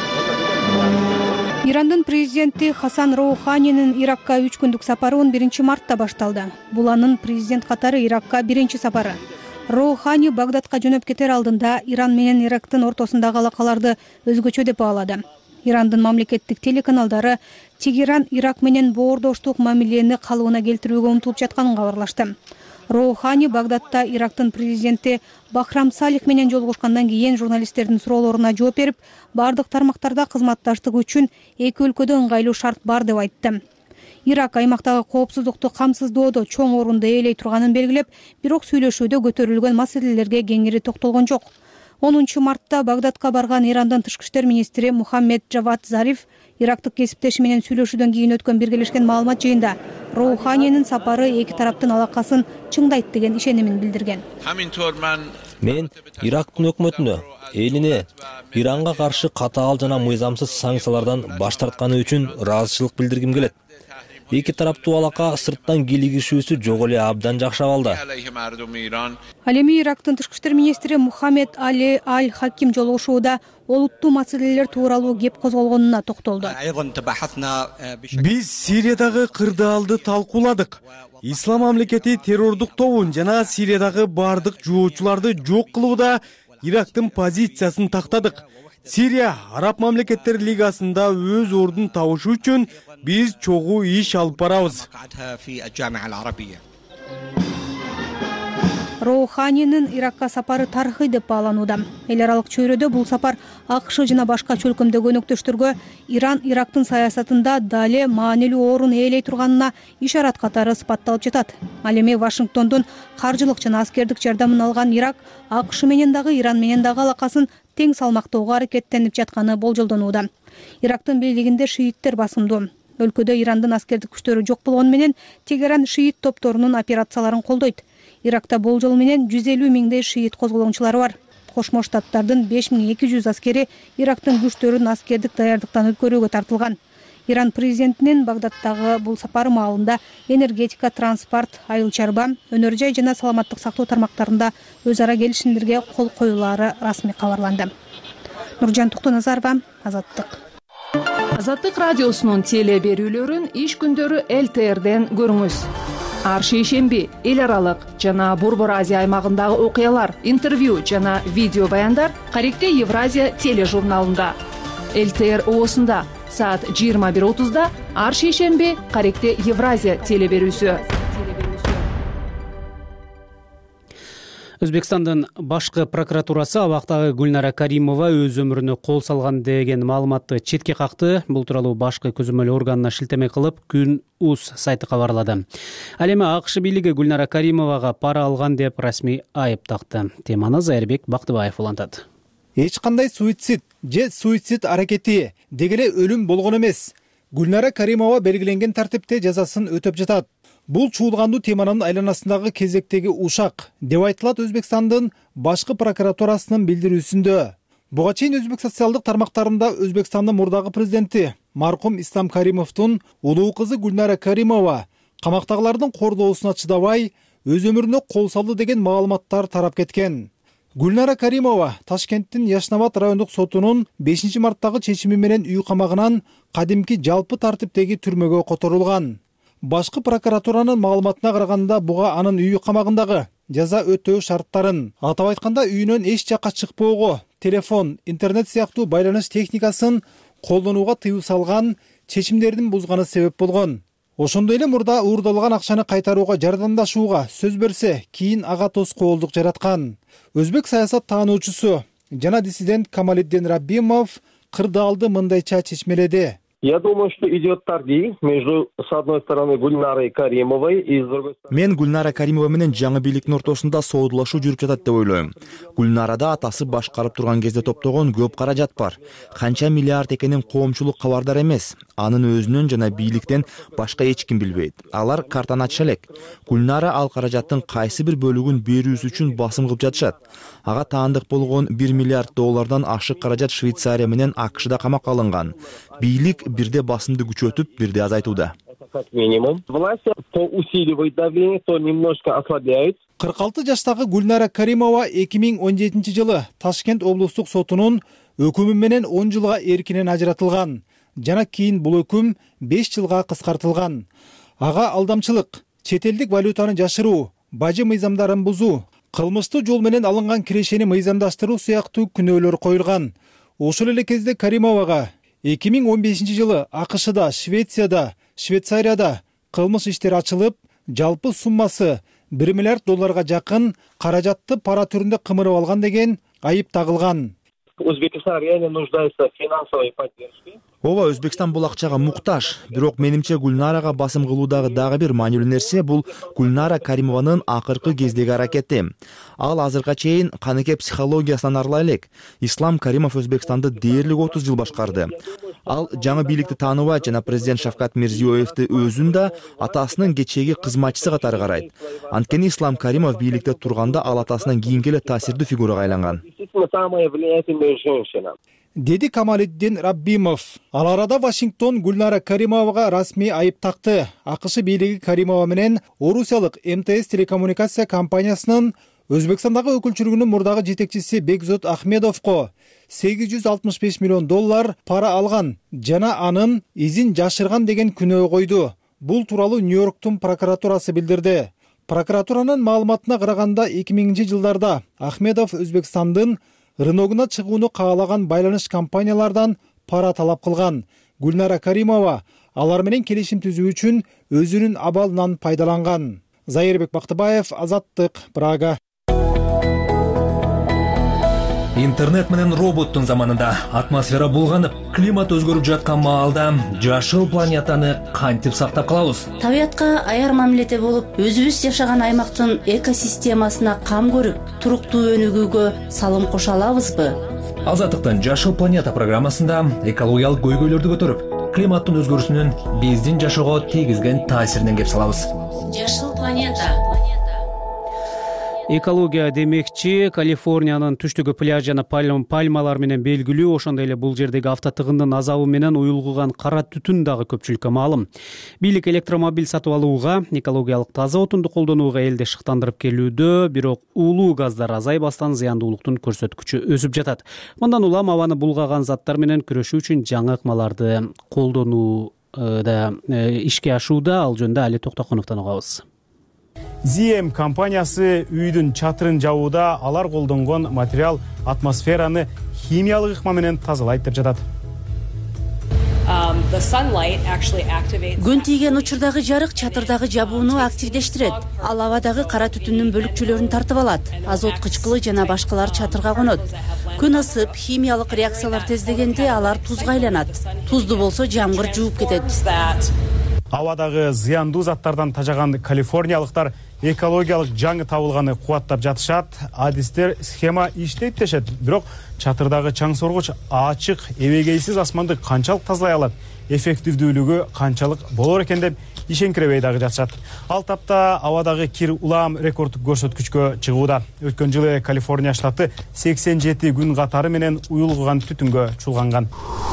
Ирандын президенти Хасан Роуханинин Иракка үч күндүк сапары он биринчи мартта башталды. Бул анын президент катары Иракка биринчи сапары. Роухани Багдадка жөнөп кетер алдында Иран менен Ирактын ортосундагы алакаларды өзгөчө деп баалады. Ирандын мамлекеттик телеканалдары Тегеран Ирак менен боордоштук мамилени калыбына келтирүүгө умтулуп жатканын кабарлашты. Роухани Багдадта Ирактын президенти Бахрам Салих менен жолугушкандан кийин журналисттердин суроолоруна жооп берип, бардык тармактарда кызматташтык үчүн эки өлкөдө ыңгайлуу шарт бар деп айтты. Ирак аймактагы коопсуздукту камсыздоодо чоң орунду ээлей турганын белгилеп, бирок сүйлөшүүдө көтөрүлгөн маселелерге кеңири токтолгон жок. онунчу мартта Багдадка барган Ирандын тышкы иштер министри Мухаммед Джавад Зариф ирактык кесиптеши менен сүйлөшүүдөн кийин өткөн биргелешкен маалымат жыйында Роуханинин сапары эки тараптын алакасын чыңдайт деген ишенимин билдирген. Мен Ирактын өкмөтүнө, элине Иранга каршы катаал жана мыйзамсыз санкциялардан баш тартканы үчүн ыраазычылык билдиргим келет. Эки тараптуу алака сырттан кийлигишүүсү жок эле абдан жакшы абалда. Ал эми Ирактын тышкы иштер министри Мухаммед Али Аль-Хаким жолугушууда олуттуу маселелер тууралуу кеп козголгонуна токтолду. Биз Сириядагы кырдаалды талкууладык. Ислам мамлекети террордук тобун жана Сириядагы бардык жоочуларды жок кылууда Ирактын позициясын тактадык. Сирия Араб мамлекеттер лигасында өз ордун табышы үчүн биз чогуу иш алып барабыз. Роуханинин Иракка сапары тарыхый деп бааланууда. Эл аралык чөйрөдө бул сапар АКШ жана башка чөлкөмдөгү өнөктөштөргө Иран Ирактын саясатында дале маанилүү орун ээлей турганына ишарат катары сыпатталып жатат. Ал эми Вашингтондун каржылык жана аскердик жардамын алган Ирак АКШ менен дагы Иран менен дагы алакасын тең салмактоого аракеттенип жатканы болжолдонууда. Ирактын бийлигинде шииттер басымдуу. Өлкөдө Ирандын аскердик күчтөрү жок болгону менен Тегеран шиит топторунун операцияларын колдойт. Иракта болжол менен жүз элүү миңдей шиит козголоңчулары бар. Кошмо Штаттардын беш миң эки жүз аскери Ирактын күчтөрүн аскердик даярдыктан өткөрүүгө тартылган. Иран президентинин Багдадтагы бул сапары маалында энергетика, транспорт, айыл чарба, өнөр жай жана саламаттык сактоо тармактарында өз ара келишимдерге кол коюлаары расмий кабарланды. Нуржан Токтоназарова, Азаттык. Азаттык радиосунун теле берүүлөрүн иш күндөрү эл тэ эрден көрүңүз. Ар шейшемби эл аралык жана Борбор Азия аймагындагы окуялар, интервью жана видео баяндар Каректе Евразия тележурналында. эл тэ эр оосунда саат жыйырма бир отузда ар шейшемби Каректе Евразия теле берүүсү. Өзбекстандын башкы прокуратурасы абактагы Гүлнара Каримова өз өмүрүнө кол салган деген маалыматты четке какты. Бул тууралуу башкы көзөмөл органына шилтеме кылып Күн Уз сайты кабарлады. Ал эми АКШ бийлиги Гүлнара Каримовага пара алган деп расмий айып такты. Теманы Зайырбек Бактыбаев улантат. Эч кандай суицид же суицид аракети дегеле өлүм болгон эмес. Гүлнара Каримова белгиленген тартипте жазасын өтөп жатат. Бул чуулгандуу теманын айланасындагы кезектеги ушак деп айтылат Өзбекстандын башкы прокуратурасынын билдирүүсүндө. Буга чейин Өзбек социалдык тармактарында Өзбекстандын мурдагы президенти маркум Ислам Каримовдун улуу кызы Гүлнара Каримова камактагылардын кордоосуна чыдабай өз өмүрүнө кол салды деген маалыматтар тарап кеткен. Гүлнара Каримова Ташкенттин Яшнабад райондук сотунун бешинчи марттагы чечими менен үй камагынан кадимки жалпы тартиптеги түрмөгө которулган. Башкы прокуратуранын маалыматына караганда буга анын үй камагындагы жаза өтөө шарттарын, атап айтканда үйүнөн эч жакка чыкпоого, телефон, интернет сыяктуу байланыш техникасын колдонууга тыюу салган, чечимдердин бузганы себеп болгон. Ошондой эле мурда уурдалган акчаны кайтарууга жардамдашууга сөз берсе, кийин ага тоскоолдук жараткан. Өзбек саясат таануучусу жана диссидент Камалиддин Раббимов кырдаалды мындайча чечмеледи. Я думаю, что идет торги между, с одной стороны, Гульнарой Каримовой и с другой стороны... Мен Гүлнара Каримова менен жаңы бийликтин ортосунда соодулашуу жүрүп жатат деп ойлойм. Гүлнарада атасы башкарып турган кезде топтогон көп каражат бар. Канча миллиард экенин коомчулук кабардар эмес. Анын өзүнөн жана бийликтен башка эч ким билбейт. Алар картаны ачыша элек. Гүлнара ал каражаттын кайсы бир бөлүгүн берүүсү үчүн басым кылып жатышат. Ага таандык болгон бир миллиард доллардан ашык каражат Швейцария менен АКШда камакка алынган. Бийлик бирде басымды күчөтүп, бирде азайтууда. Как минимум. Власти то усиливают давление, то немножко ослабляют. кырк алты жаштагы Гүлнара Каримова эки миң он жетинчи жылы Ташкент облустук сотунун өкүмү менен он жылга эркинен ажыратылган. жана кийин бул өкүм беш жылга кыскартылган. Ага алдамчылык, чет элдик валютаны жашыруу, бажы мыйзамдарын бузуу, кылмыштуу жол менен алынган кирешени мыйзамдаштыруу сыяктуу күнөөлөр коюлган. Ошол эле кезде Каримовага эки миң он бешинчи жылы АКШда, Швецияда, Швейцарияда кылмыш иштери ачылып, жалпы суммасы бир миллиард долларга жакын каражатты пара түрүндө кымырып алган деген айып тагылган. Өзбекстан реально нуждается в финансовой поддержке. Ооба, Өзбекстан бул акчага муктаж. Бирок менимче Гүлнарага басым кылуудагы дагы бир маанилүү нерсе бул Гүлнара Каримованын акыркы кездеги аракети. Ал азыркыга чейин каныкей психологиясынан арыла элек. Ислам Каримов Өзбекстанды дээрлик отуз жыл башкарды. Ал жаңы бийликти тааныбайт жана президент Шавкат Мирзиёевди өзүн да атасынын кечээги кызматчысы катары карайт. Анткени Ислам Каримов бийликте турганда ал атасынан кийинки эле таасирдүү фигурага айланган. Самая влиятельная женщина. Деди Камалиддин Раббимов. Ал арада Вашингтон Гүлнара Каримовага расмий айып такты. АКШ бийлиги Каримова менен орусиялык эм тэ эс телекоммуникация компаниясынын Өзбекстандагы өкүлчүлүгүнүн мурдагы жетекчиси Бекзот Ахмедовго сегиз жүз алтымыш беш миллион доллар пара алган жана анын изин жашырган деген күнөө койду. Бул тууралуу Нью-Йорктун прокуратурасы билдирди. Прокуратуранын маалыматына караганда эки миңинчи жылдарда Ахмедов Өзбекстандын рыногуна чыгууну каалаган байланыш компаниялардан пара талап кылган. Гүлнара Каримова алар менен келишим түзүү үчүн өзүнүн абалынан пайдаланган. Зайырбек Бактыбаев, Азаттык, Прага. Интернет менен роботтун заманында атмосфера булганып, климат өзгөрүп жаткан маалда жашыл планетаны кантип сактап калабыз? Табиятка аяр мамиледе болуп, өзүбүз жашаган аймактын экосистемасына кам көрүп, туруктуу өнүгүүгө салым кошо алабызбы? Азаттыктын Жашыл планета программасында экологиялык көйгөйлөрдү көтөрүп, климаттын өзгөрүүсүнүн биздин жашоого тийгизген таасиринен кеп салабыз. Жашыл планета. Экология демекчи, Калифорниянын түштүгү пляж жана пальмалар менен белгилүү, ошондой эле бул жердеги автотыгындын азабы менен уюлгуган кара түтүн дагы көпчүлүккө маалым. Бийлик электромобиль сатып алууга, экологиялык таза отунду колдонууга элди шыктандырып келүүдө, бирок уулуу газдар азайбастан зыяндуулуктун көрсөткүчү өсүп жатат. Мындан улам абаны булгаган заттар менен күрөшүү үчүн жаңы ыкмаларды колдонууда ишке ашууда. Ал жөнүндө Али Токтоконовдон угабыз. Зиэм компаниясы үйдүн чатырын жабууда алар колдонгон материал атмосфераны химиялык ыкма менен тазалайт деп жатат. Күн тийген учурдагы жарык чатырдагы жабууну активдештирет. Ал абадагы кара түтүндүн бөлүкчөлөрүн тартып алат. Азот кычкылы жана башкалар чатырга конот. Күн ысып, химиялык реакциялар тездегенде алар тузга айланат. Тузду болсо жамгыр жууп кетет. Абадагы зыяндуу заттардан тажаган калифорниялыктар экологиялык жаңы табылганы кубаттап жатышат. Адистер схема иштейт дешет, бирок чатырдагы чаң соргуч ачык, эбегейсиз асманды канчалык тазалай алат, эффективдүүлүгү канчалык болор экен деп ишенкиребей дагы жатышат. Ал тапта абадагы кир улам рекордтук көрсөткүчкө чыгууда. Өткөн жылы Калифорния штаты сексен жети күн катары менен уюлгуган түтүнгө чулганган.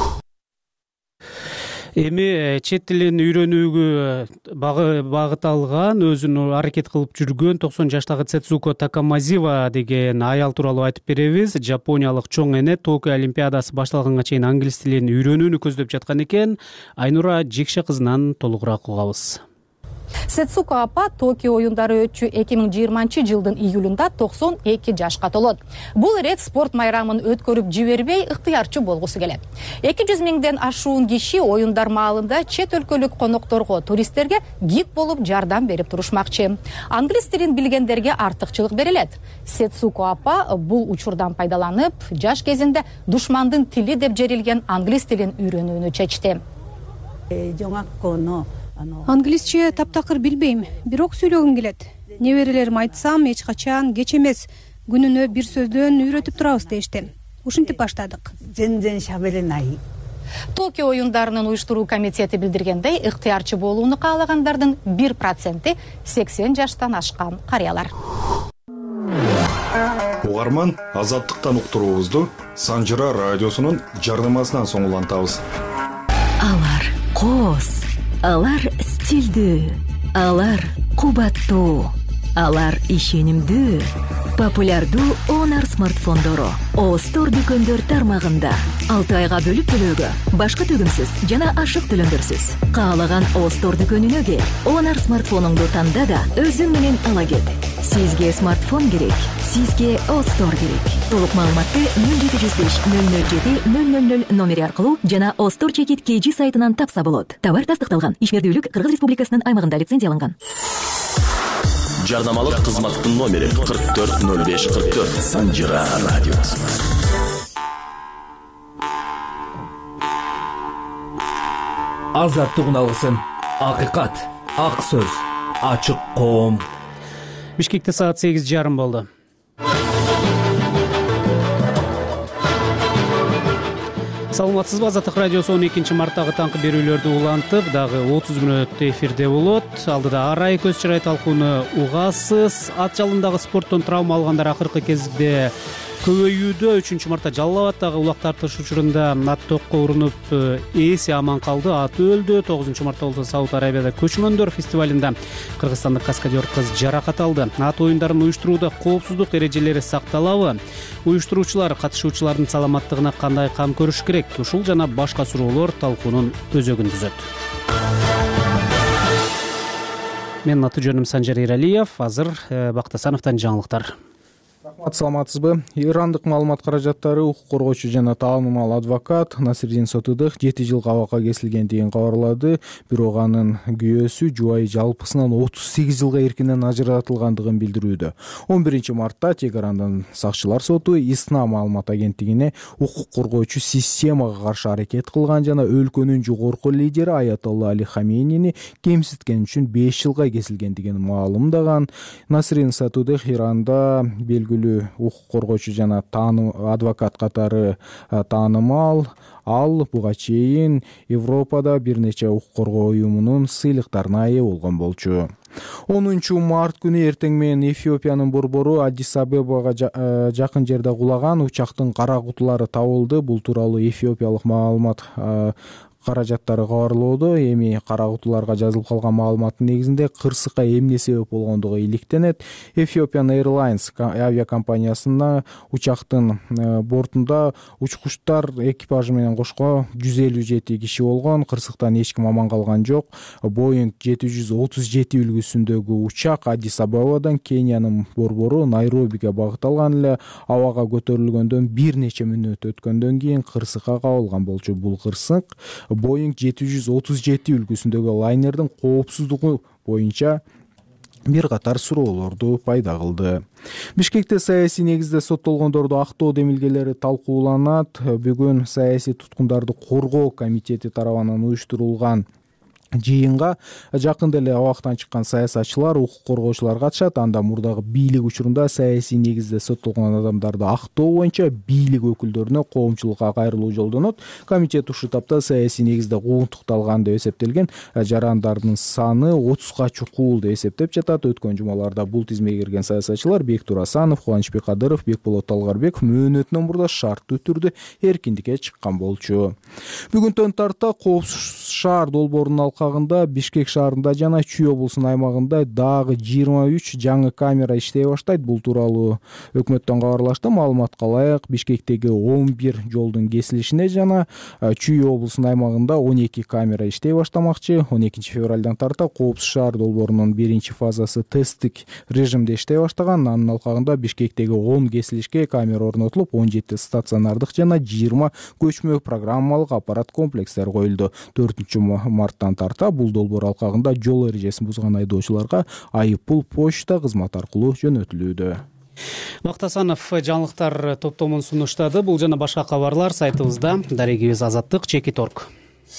Эми чет тилин үйрөнүүгө багыт алган, өзүн аракет кылып жүргөн токсон жаштагы Цецуко Такамазива деген аял тууралуу айтып беребиз. Жапониялык чоң эне Токио Олимпиадасы башталганга чейин англис тилин үйрөнүүнү көздөп жаткан экен. Айнура Жекше кызынан толугураак угабыз. Сетсуко апа Токио оюндары өтчү эки миң жыйырманчы жылдын июлунда токсон эки жашка толот. Бул ирет спорт майрамын өткөрүп жибербей ыктыярчы болгусу келет. эки жүз миңден ашуун киши оюндар маалында чет өлкөлүк конокторго, туристтерге гид болуп жардам берип турушмакчы. Англис тилин билгендерге артыкчылык берилет. Сетсуко апа бул учурдан пайдаланып, жаш кезинде душмандын тили деп жерилген англис тилин үйрөнүүнү чечти. Англисче таптакыр билбейм, бирок сүйлөгүм келет. Неберелерим айтсам, эч качан кеч эмес, күнүнө бир сөздөн үйрөтүп турабыз дешти. Ушинтип баштадык. Токио оюндарынын уюштуруу комитети билдиргендей, ыктыярчы болууну каалагандардын бир проценти сексен жаштан ашкан карыялар. Угарман, азаттыктан уктуруубузду Санжыра радиосунун жардамасынан соң улантабыз. Алар коз, алар стилдүү, алар кубаттуу, алар ишенимдүү, Популярдуу Honor смартфондору О Store дүкөндөр тармагында алты айга бөлүп төлөөгө, башка төгүмсүз жана ашык төлөмдөрсүз. Каалаган О Store дүкөнүнө кел. Honor смартфонуңду танда да өзүң менен ала кет. Сизге смартфон керек, сизге О Store керек. Толук маалыматты нөл жети жүз беш нөл нөл жети нөл нөл нөл номери аркылуу жана О Store чекит кей жи сайтынан тапса болот. Товар тастыкталган, ишмердүүлүк Кыргыз Республикасынын аймагында лицензияланган. Жарнамалык кызматтын номери кырк төрт нөл беш кырк төрт. Санжира радиосу. Азаттык алгысын, акыйкат, ак сөз, ачык коом. Бишкекте саат сегиз жарым болду. Саламатсызбы, Азаттык радиосу он экинчи марттагы таңкы берүүлөрдү улантып, дагы отуз мүнөт эфирде болот. Алдыда арай көз чырай талкууну угасыз. Ат жалындагы спорттон травма алгандар акыркы кезде көбөйүүдө. Үчүнчү мартта Жалал Абаддагы улак тартыш учурунда ат токко урунуп ээси аман калды, ат өлдү. тогузунчу мартта болсо Сауд Арабияда көчмөндөр фестивалында кыргызстандык каскадер кыз жаракат алды. Ат оюндарын уюштурууда коопсуздук эрежелери сакталабы? Уюштуруучулар катышуучулардын саламаттыгына кандай кам көрүш керек? Ушул жана башка суроолор талкуунун өзөгүн түзөт. Менин аты жөнүм Санжар Эралиев. Азыр Бактасановдон жаңылыктар. Рахмат, саламатсызбы? Ирандык маалымат каражаттары укук коргоочу жана таанымал адвокат Насирдин Сотудых жети жыл кабакка кесилген деген кабарлады. Бирок анын күйөөсү жубайы жалпысынан отуз сегиз жылга эркинен ажыратылгандыгын билдирүүдө. он биринчи мартта Тегерандан сакчылар соту Исна маалымат агенттигине укук коргоочу системага каршы аракет кылган жана өлкөнүн жогорку лидери Аятолла Али Хамейнини кемситкени үчүн беш жылга кесилгендигин маалымдаган. Насирдин Сотудых Иранда белгилүү укук коргоочу жана адвокат катары таанымал. Ал буга чейин Европада бир нече укук коргоо уюмунун сыйлыктарына ээ болгон болчу. онунчу март күнү эртең менен Эфиопиянын борбору Аддис Абебага жакын жерде кулаган учактын кара кутулары табылды. Бул тууралуу эфиопиялык маалымат каражаттары кабарлоодо. Эми кара кутуларга жазылып калган маалыматтын негизинде кырсыкка эмне себеп болгондугу иликтенет. Ethiopian Airlines авиакомпаниясына учактын бортунда учкучтар экипажы менен кошко жүз элүү жети киши болгон. Кырсыктан эч ким аман калган жок. Boeing жети жүз отуз жети үлгүсүндөгү учак Аддис Абебадан Кениянын борбору Найробиге багыт алган эле абага көтөрүлгөндөн бир нече мүнөт өткөндөн кийин кырсыкка кабылган болчу. Бул кырсык Boeing жети жүз отуз жети үлгүсүндөгү лайнердин коопсуздугу боюнча бир катар суроолорду пайда кылды. Бишкекте саясий негизде соттолгондорду актоо демилгелери талкууланат. Бүгүн саясий туткундарды коргоо комитети тарабынан уюштурулган жыйынга жакында эле абактан чыккан саясатчылар, укук коргоочулар катышат. Анда мурдагы бийлик учурунда саясий негизде соттолгон адамдарды актоо боюнча бийлик өкүлдөрүнө коомчулукка кайрылуу жолдонот. Комитет ушул тапта саясий негизде куугунтукталган деп эсептелген жарандардын саны отузга чукул деп эсептеп жатат. Өткөн жумаларда бул тизмеге кирген саясатчылар Бектур Асанов, Кубанычбек Кадыров, Бекболот Талгарбеков мөөнөтүнөн мурда шарттуу түрдө эркиндикке чыккан болчу. Бүгүнтөн тарта Коопсуз шаар долбоорунун алкагында Бишкек шаарында жана Чүй облусунун аймагында дагы жыйырма үч жаңы камера иштей баштайт. Бул тууралуу өкмөттөн кабарлашты. Маалыматка ылайык, Бишкектеги он бир жолдун кесилишине жана Чүй облусунун аймагында он эки камера иштей баштамакчы. он экинчи февралдан тарта Коопсуз шаар долбоорунун биринчи фазасы тесттик режимде иштей баштаган. Анын алкагында Бишкектеги он кесилишке камера орнотулуп, он жети стационардык жана жыйырма көчмө программалык аппарат комплекстер коюлду. төртүнчү марттан тарта бул долбоор алкагында жол эрежесин бузган айдоочуларга айып пул почта кызматы аркылуу жөнөтүлүүдө. Бактасанов жаңылыктар топтомун сунуштады. Бул жана башка кабарлар сайтыбызда. Дарегибиз азаттык чекит точка орг.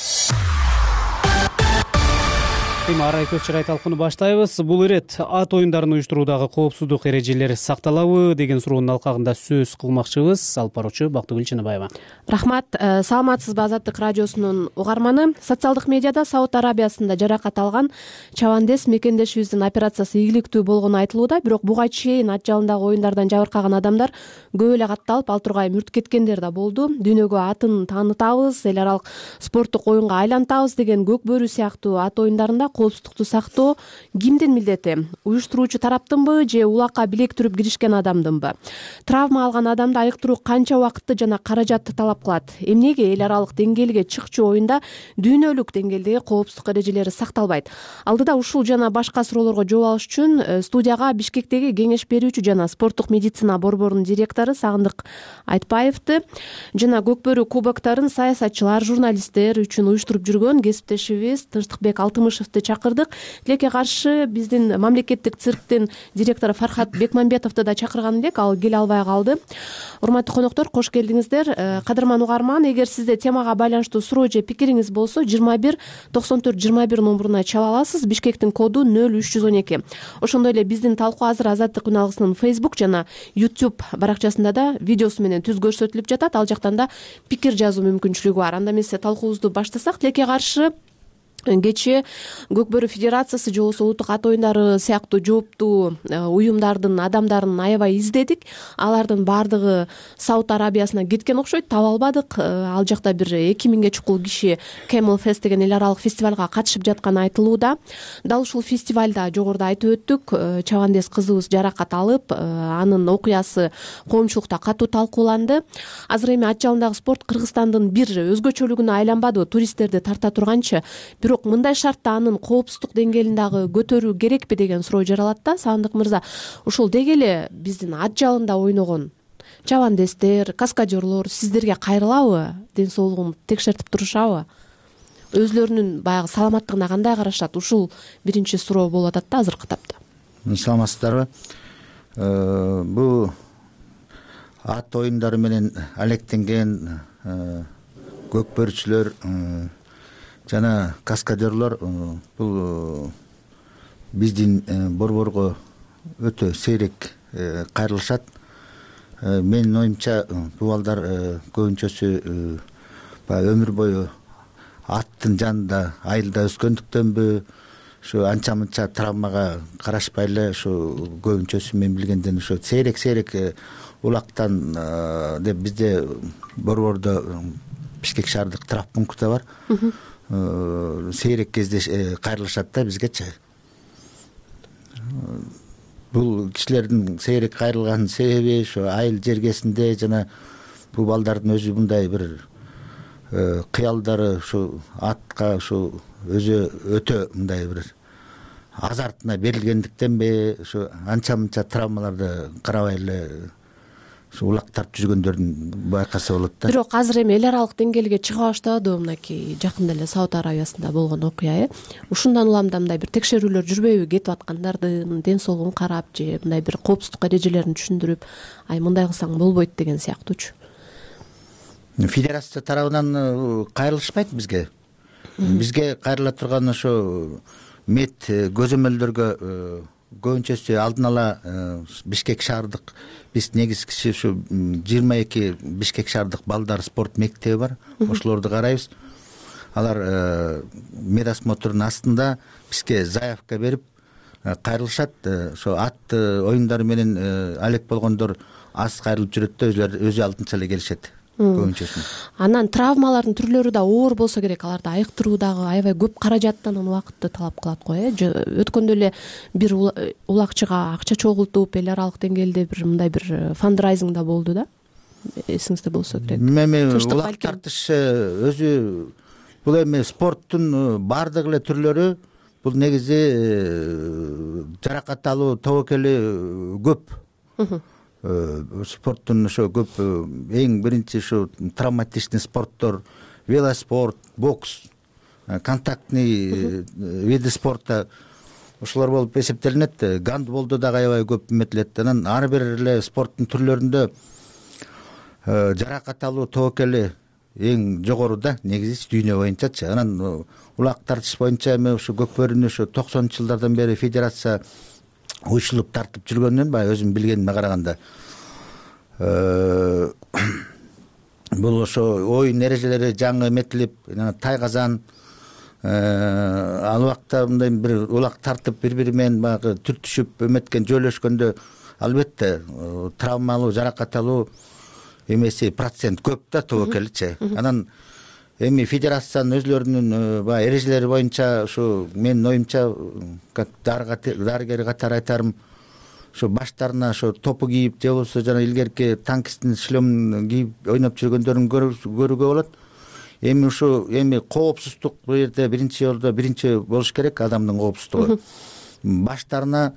Эми арай көз чырай талкууну баштайбыз. Бул ирет ат оюндарын уюштуруудагы коопсуздук эрежелери сакталабы деген суроонун алкагында сөз кылмакчыбыз. Алып баруучу Бактыгүл Чыныбаева. Рахмат. Саламатсызбы, Азаттык радиосунун угарманы. Социалдык медиада Сауд Арабиясында жаракат алган чабандес мекендешибиздин операциясы ийгиликтүү болгону айтылууда. Бирок буга чейин ат жалындагы оюндардан жабыркаган адамдар көп эле катталып, ал тургай мүрт кеткендер да болду. Дүйнөгө атын таанытабыз, эл аралык спорттук оюнга айлантабыз деген көк бөрү сыяктуу ат оюндарында коопсуздукту сактоо кимдин милдети? Уюштуруучу тараптынбы же улакка билектирип киришкен адамдынбы? Травма алган адамды айыктыруу канча убакытты жана каражатты талап кылат? Эмнеге эл аралык деңгээлге чыкчу оюнда дүйнөлүк деңгээлдеги коопсуздук эрежелери сакталбайт? Алдыда ушул жана башка суроолорго жооп алыш үчүн студияга Бишкектеги кеңеш берүүчү жана спорттук медицина борборунун директору Сагындык Айтпаевди жана Көкбөрү кубоктарын саясатчылар, журналисттер үчүн уюштуруп жүргөн кесиптешибиз Тынчтыкбек Алтымышевди чакырдык. Тилекке каршы биздин мамлекеттик цирктин директору Фархат Бекмамбетовду да чакырган элек, ал келе албай калды. Урматтуу коноктор, кош келдиңиздер. Кадырман угарман, эгер сизде темага байланыштуу суроо же пикириңиз болсо жыйырма бир токсон төрт жыйырма бир номуруна чала аласыз. Бишкектин коду нөл үч жүз он эки. Ошондой эле биздин талкуу азыр Азаттык үн алгысынын Facebook жана YouTube баракчасында да видеосу менен түз көрсөтүлүп жатат. Ал жактан да пикир жазуу мүмкүнчүлүгү бар. Анда эмесе талкуубузду баштасак. Тилекке каршы кечээ Көкбөрү федерациясы же болбосо улуттук ат оюндары сыяктуу жооптуу уюмдардын адамдарын аябай издедик. Алардын баардыгы Сауд Арабиясына кеткен окшойт, таба албадык. Ал жакта бир эки миңге чукул киши Camel Fest деген эл аралык фестивалга катышып жатканы айтылууда. Дал ушул фестивалда жогоруда айтып өттүк, Чабандес кызыбыз жаракат алып, анын окуясы коомчулукта катуу талкууланды. Азыр эми ат жалындагы спорт Кыргызстандын бир өзгөчөлүгүнө айланбадыбы? Туристтерди тарта турганчы. Бирок мындай шартта анын коопсуздук деңгээлин дагы көтөрүү керекпи деген суроо жаралат да. Сагындык мырза, ушул деги эле биздин ат жалында ойногон чабандестер, каскадерлор сиздерге кайрылабы? Ден соолугун текшертип турушабы? Өзлөрүнүн баягы саламаттыгына кандай карашат? Ушул биринчи суроо болуп атат да азыркы тапта. Саламатсыздарбы? Бул ат оюндары менен алектенген көкбөрүчүлөр жана каскадерлор бул биздин борборго өтө сейрек кайрылышат. Менин оюмча бул балдар көбүнчөсү баягы өмүр бою аттын жанында айылда өскөндүктөнбү, ушу анча мынча травмага карашпай эле ушу көбүнчөсү мен билгенден ушу сейрек сейрек улактан деп бизде борбордо Бишкек шаардык травмпункты бар. Сейрек кезде кайрылышат да бизгечи. Бул кишилердин сейрек кайрылганын себеби ошо айыл жергесинде жана бул балдардын өзү мындай бир кыялдары ушу атка ушу өзү өтө мындай бир азартына берилгендиктенби ушу анча мынча травмаларды карабай эле улактап жүргөндөрдүн байкаса болот да. Бирок азыр эми эл аралык деңгээлге чыга баштады, мынакей жакында эле Сауд Арабиясында болгон окуя, э. Ушундан улам да мындай бир текшерүүлөр жүрбөйбү? Кетип аткандардын ден соолугун карап же мындай бир коопсуздук эрежелерин түшүндүрүп, ай мындай кылсаң болбойт деген сыяктуучу. Федерация тарабынан кайрылышпайт бизге. Бизге кайрыла турган ошо мед көзөмөлдөргө көбүнчөсү алдын ала Бишкек шаардык, биз негизгиси ушу жыйырма эки Бишкек шаардык балдар спорт мектеби бар. Ошолорду карайбыз. Алар медосмотрдун астында бизге заявка берип кайрылышат. Ошо ат оюндары менен алек болгондор аз кайрылып жүрөт да, өзү өзү алдынча эле келишет. Көбүнчөсү. Анан травмалардын түрлөрү да оор болсо керек. Аларды айыктыруу дагы аябай көп каражаттан убакытты талап кылат го, э. Өткөндө эле бир улакчыга акча чогултуп, эл аралык деңгээлде бир мындай бир фандрайзинг да болду да. Эсиңизде болсо керек. Эми улак тартыш өзү бул эми спорттун баардык эле түрлөрү бул негизи жаракат алуу тобокели көп. Спорттун ошо көп эң биринчи ушу травматичный спорттор, велоспорт, бокс, контактный види спорта ошолор болуп эсептелинет. Гандболдо дагы аябай көп эметилет. Анан ар бир эле спорттун түрлөрүндө жаракат алуу тобокели эң жогору да, негизи дүйнө боюнчачы. Анан улак тартыш боюнча эми ушу Көкбөрүнү ушу токсонунчу жылдардан бери федерация уюшулуп тартып жүргөндөн баягы өзүм билгениме караганда бул ошо оюн эрежелери жаңы эметилип, тайказан ал убакта мындай бир улак тартып бири-бири менен баягы түртүшүп эметкен жөйлөшкөндө албетте травма алуу, жаракат алуу эмеси процент көп да тобокеличи. Анан эми федерациянын өзлөрүнүн баягы эрежелери боюнча ушу менин оюмча как дарыгер катары айтарым, ушу баштарына ошо топу кийип же болбосо жана илгерки танкисттин шлемин кийип ойноп жүргөндөрүн көрүүгө болот. Эми ушу эми коопсуздук бул жерде биринчи жолдо биринчи болуш керек, адамдын коопсуздугу. Баштарына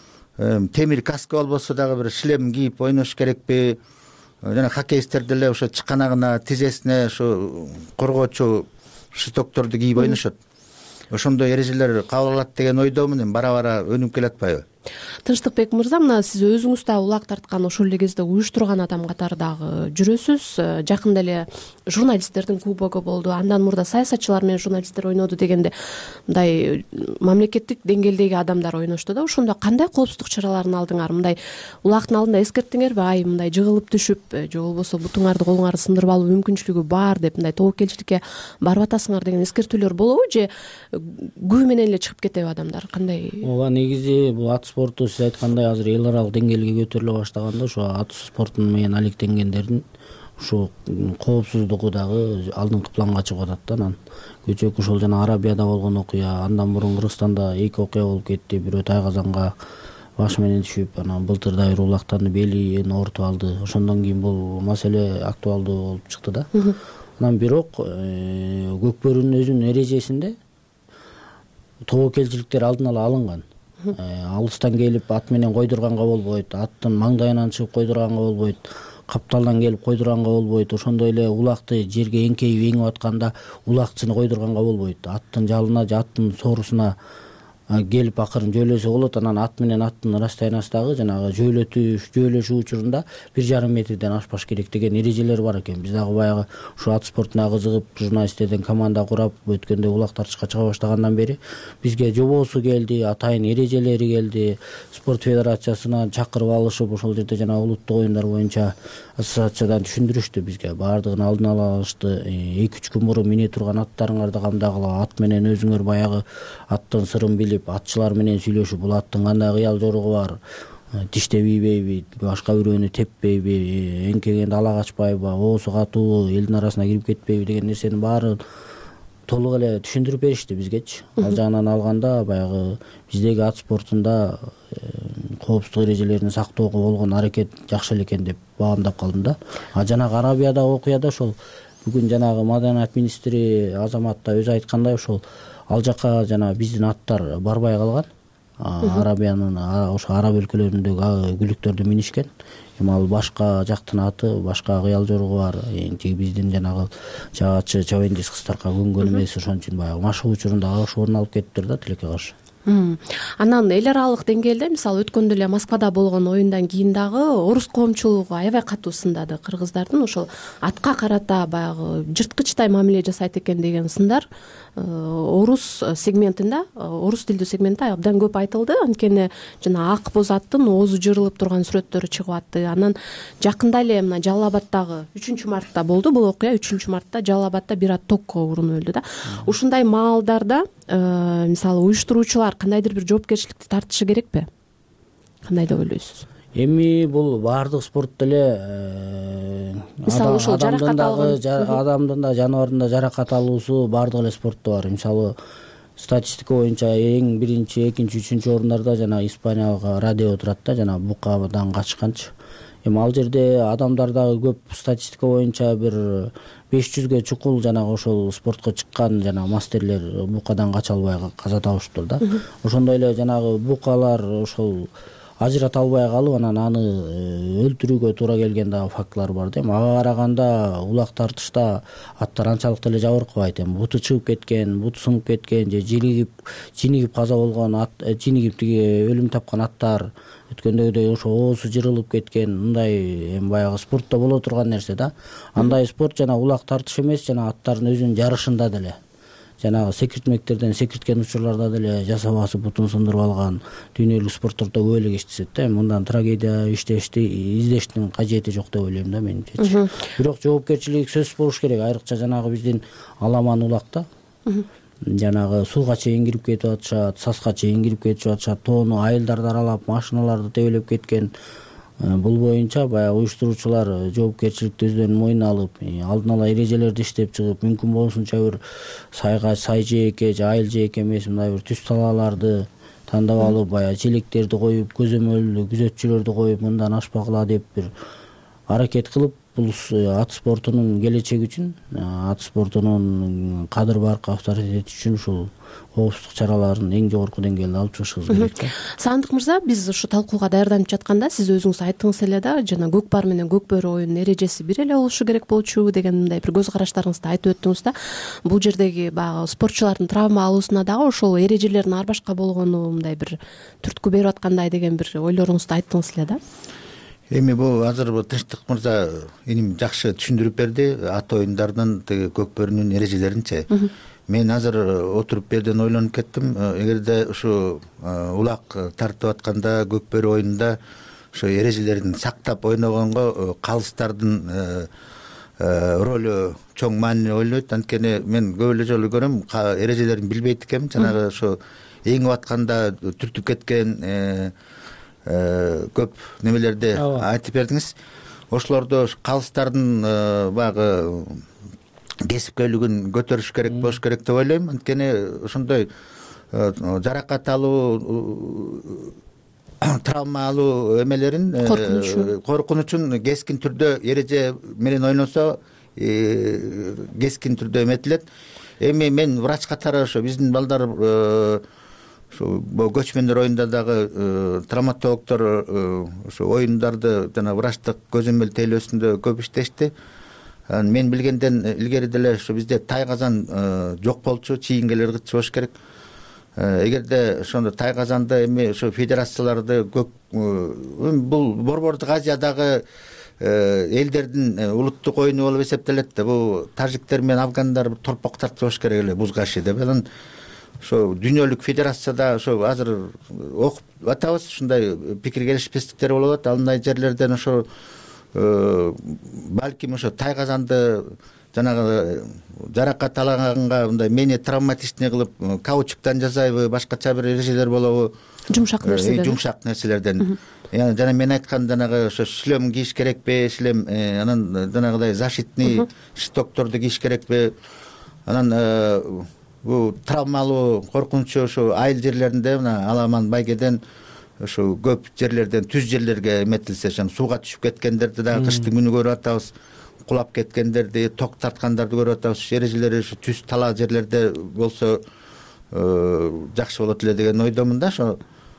темир каска болбосо дагы бир шлем кийип ойнош керекпи? Жана хоккеисттер деле ошо чыканагына, тизесине ошо коргоочу штокторду кийип ойношот. Ошондой эрежелер кабыл алат деген ойдомун. Эми бара-бара өнүгүп келатпайбы? Тынчтыкбек мырза, мына сиз өзүңүз да улак тарткан, ошол эле кезде уюштурган адам катары дагы жүрөсүз. Жакында эле журналисттердин кубогу болду. Андан мурда саясатчылар менен журналисттер ойноду дегенде мындай мамлекеттик деңгээлдеги адамдар ойношту да. Ошондо кандай коопсуздук чараларын алдыңар? Мындай улактын алдында эскерттиңерби? Ай, мындай жыгылып түшүп же болбосо бутуңарды колуңарды сындырып алуу мүмкүнчүлүгү бар деп мындай тобокелчиликке барып атасыңар деген эскертүүлөр болобу же күү менен эле чыгып кетеби адамдар? Кандай? Ооба, негизи бул ат спорту сиз айткандай азыр эл аралык деңгээлге көтөрүлө баштаганда ошо ат спорту менен алектенгендердин ушу коопсуздугу дагы алдыңкы планга чыгып атат да. Анан көчөк ошол жана Арабияда болгон окуя, андан мурун Кыргызстанда эки окуя болуп кетти. Бирөө Тайказанга башы менен түшүп, анан былтыр да бир улактардын белин оорутуп алды. Ошондон кийин бул маселе актуалдуу болуп чыкты да. Анан бирок Көкбөрүнүн өзүнүн эрежесинде тобокелчиликтер алдын ала алынган. Алыстан келип ат менен койдурганга болбойт, аттын маңдайынан чыгып койдурганга болбойт, капталдан келип койдурганга болбойт. Ошондой эле улакты жерге эңкейип эңип атканда улакчыны койдурганга болбойт. Аттын жалына же аттын соорусуна келип акырын жөөлөсө болот. Анан ат менен аттын расстояниясы дагы жанагы жөөлөтүш, жөөлөшүү учурунда бир жарым метрден ашпаш керек деген эрежелер бар экен. Биз дагы баягы ушу ат спортуна кызыгып, журналисттерден команда курап өткөндө улак тартышка чыга баштагандан бери бизге жобосу келди, атайын эрежелери келди. Спорт федерациясына чакырып алышып, ошол жерде жана улуттук оюндар боюнча ассоциациядан түшүндүрүштү бизге. Баардыгын алдын ала алышты. эки үч күн мурун мине турган аттарыңарды камдагыла, ат менен өзүңөр баягы аттын сырын билип, атчылар менен сүйлөшүп, бул аттын кандай кыял жоругу бар, тиштебейби, башка бирөөнү теппейби, эңкегенде ала качпайбы, оосу катуу, элдин арасына кирип кетпейби деген нерсенин баарын толук эле түшүндүрүп беришти бизгечи. Ал жагынан алганда баягы биздеги ат спортунда коопсуздук эрежелерин сактоого болгон аракет жакшы эле экен деп баамдап калдым да. А жанагы Арабиядагы окуяда ошол бүгүн жанагы маданият министри Азамат да өзү айткандай, ошол ал жака жана биздин аттар барбай калган. Арабиянын ошо араб өлкөлөрүндөгү күлүктөрдү минишкен. Эми ал башка жактын аты, башка кыял жоругу бар. Тиги биздин жанагы жаагачы чабендиз кыздарга көнгөн эмес, ошон үчүн баягы машык учурунда аш орун алып кетиптир да тилекке каршы. Анан эл аралык деңгээлде мисалы өткөндө эле Москвада болгон оюндан кийин дагы орус коомчулугу аябай катуу сындады. Кыргыздардын ошол атка карата баягы жырткычтай мамиле жасайт экен деген сындар орус сегментинде, орус тилдүү сегментте абдан көп айтылды. Анткени жана ак боз аттын оозу жырылып турган сүрөттөрү чыгып атты. Анан жакында эле мына Жалал Абадтагы үчүнчү мартта болду бул окуя. үчүнчү мартта Жалал Абадта бир ат токко урунуп өлдү да. Ушундай маалдарда мисалы уюштуруучулар кандайдыр бир жоопкерчиликти тартышы керекпи? Кандай деп ойлойсуз? Эми бул баардык спортто эле мисалы ошол жаракат алган адамдын да жаныбардын да жаракат алуусу баардык эле спортто бар. Мисалы статистика боюнча эң биринчи, экинчи, үчүнчү орундарда жана Испаниялык радио турат да, жана букадан качканчы. Эми ал жерде адамдар дагы көп, статистика боюнча бир беш жүзгө чукул жанагы ошол спортко чыккан жана мастерлер букадан кача албай каза табышыптыр да. Ошондой эле жанагы букалар ошол ажырата албай калып, анан аны өлтүрүүгө туура келген дагы фактылар бар да. Эми ага караганда улак тартышта аттар анчалык деле жабыркабайт. Эми буту чыгып кеткен, буту сынып кеткен же жинигип, жинигип каза болгон ат, жинигип тиги өлүм тапкан аттар, өткөндөгүдөй ошо оосу жырылып кеткен, мындай эми баягы спортто боло турган нерсе да. Андай спорт жана улак тартыш эмес, жана аттардын өзүнүн жарышында деле, жанагы секиртмектерден секирткен учурларда деле жасап басып бутун сындырып алган дүйнөлүк спорттордо көп эле кездешет да. Мындан трагедия иштешти, издештин кажети жок деп ойлойм да менимче. Бирок жоопкерчилик сөзсүз болуш керек, айрыкча жанагы биздин аламан улакта. Жанагы сууга чейин кирип кетип атышат, саска чейин кирип кетип атышат, тоону айылдарды аралап, машиналарды тебелеп кеткен бул боюнча баягы уюштуруучулар жоопкерчиликти өздөрүнүн мойнуна алып алдын ала эрежелерди иштеп чыгып, мүмкүн болушунча бир сайга сай жээкке же айыл жээкке эмес мындай бир түз талааларды тандап алып, баягы желектерди коюп, көзөмөл күзөтчүлөрдү коюп, мындан ашпагыла деп бир аракет кылып, бул ат спортунун келечеги үчүн, ат спортунун кадыр баркы авторитети үчүн ушул коопсуздук чараларын эң жогорку деңгээлде алып чыгышыбыз керек. Саандык мырза, биз ушу талкууга даярданып жатканда сиз өзүңүз айттыңыз эле да, жана көкпар менен көкбөрү оюнунун эрежеси бир эле болушу керек болчу деген мындай бир көз караштарыңызды айтып өттүңүз да. Бул жердеги баягы спортчулардын травма алуусуна дагы ошол эрежелердин ар башка болгону мындай бир түрткү берип аткандай деген бир ойлоруңузду айттыңыз эле да. Эми бул азыр Тынчтык мырза эним жакшы түшүндүрүп берди ат оюндарынын тиги көкбөрүнүн эрежелеринчи. Мен азыр отуруп берден ойлонуп кеттим. Эгерде ушу улак тартып атканда көкбөрү оюнунда ошо эрежелерин сактап ойногонго калыстардын ролу чоң маанилүү ойлойт. Анткени мен көп эле жолу көрөм, эрежелерин билбейт экенмин. Жанагы ошо эңип атканда түртүп кеткен көп немелерди айтып бердиңиз. Ошолордо калыстардын баягы кесипкөйлүгүн көтөрүш керек болуш керек деп ойлойм. Анткени ошондой жаракат алуу, травма алуу эмелерин, коркунучун кескин түрдө эреже менен ойносо кескин түрдө эметилет. Эми мен врач катары ошо биздин балдар ошо көчмөндөр оюнда дагы травматологдор ошо оюндарды жана врачтык көзөмөл тейлөөсүндө көп иштешти. Мен билгенден илгери деле ошо бизде тайказан жок болчу, чийингелер ыргытчу болуш керек. Эгерде ошондо тайказанды эми ошо федерацияларды көк бул Борбордук Азиядагы элдердин улуттук оюну болуп эсептелет да. Бул тажиктер менен афгандар торпок тартып болуш керек эле бузгаши деп. Анан ошо дүйнөлүк федерацияда ошо азыр окуп атабыз, ушундай пикир келишпестиктер болуп атат. Андай жерлерден ошо балким ошо тайказанды жанагы жаракат алганга мындай менее травматичный кылып каучуктан жасайбы, башкача бир эрежелер болобу? Жумшак нерселерден. Жумшак нерселерден. Жана мен айткан жанагы ошо шлем кийиш керекпи, шлем, анан жанагыдай защитный штокторду кийиш керекпи? Анан бул травмалуу коркунучу ошо айыл жерлеринде мына Аламан байгеден ошо көп жерлерден түз жерлерге эметилсе, сууга түшүп кеткендерди дагы кыштын күнү көрүп атабыз, кулап кеткендерди, ток тарткандарды көрүп атабыз. Эрежелери ошо түз талаа жерлерде болсо жакшы болот эле деген ойдомун да. Ошо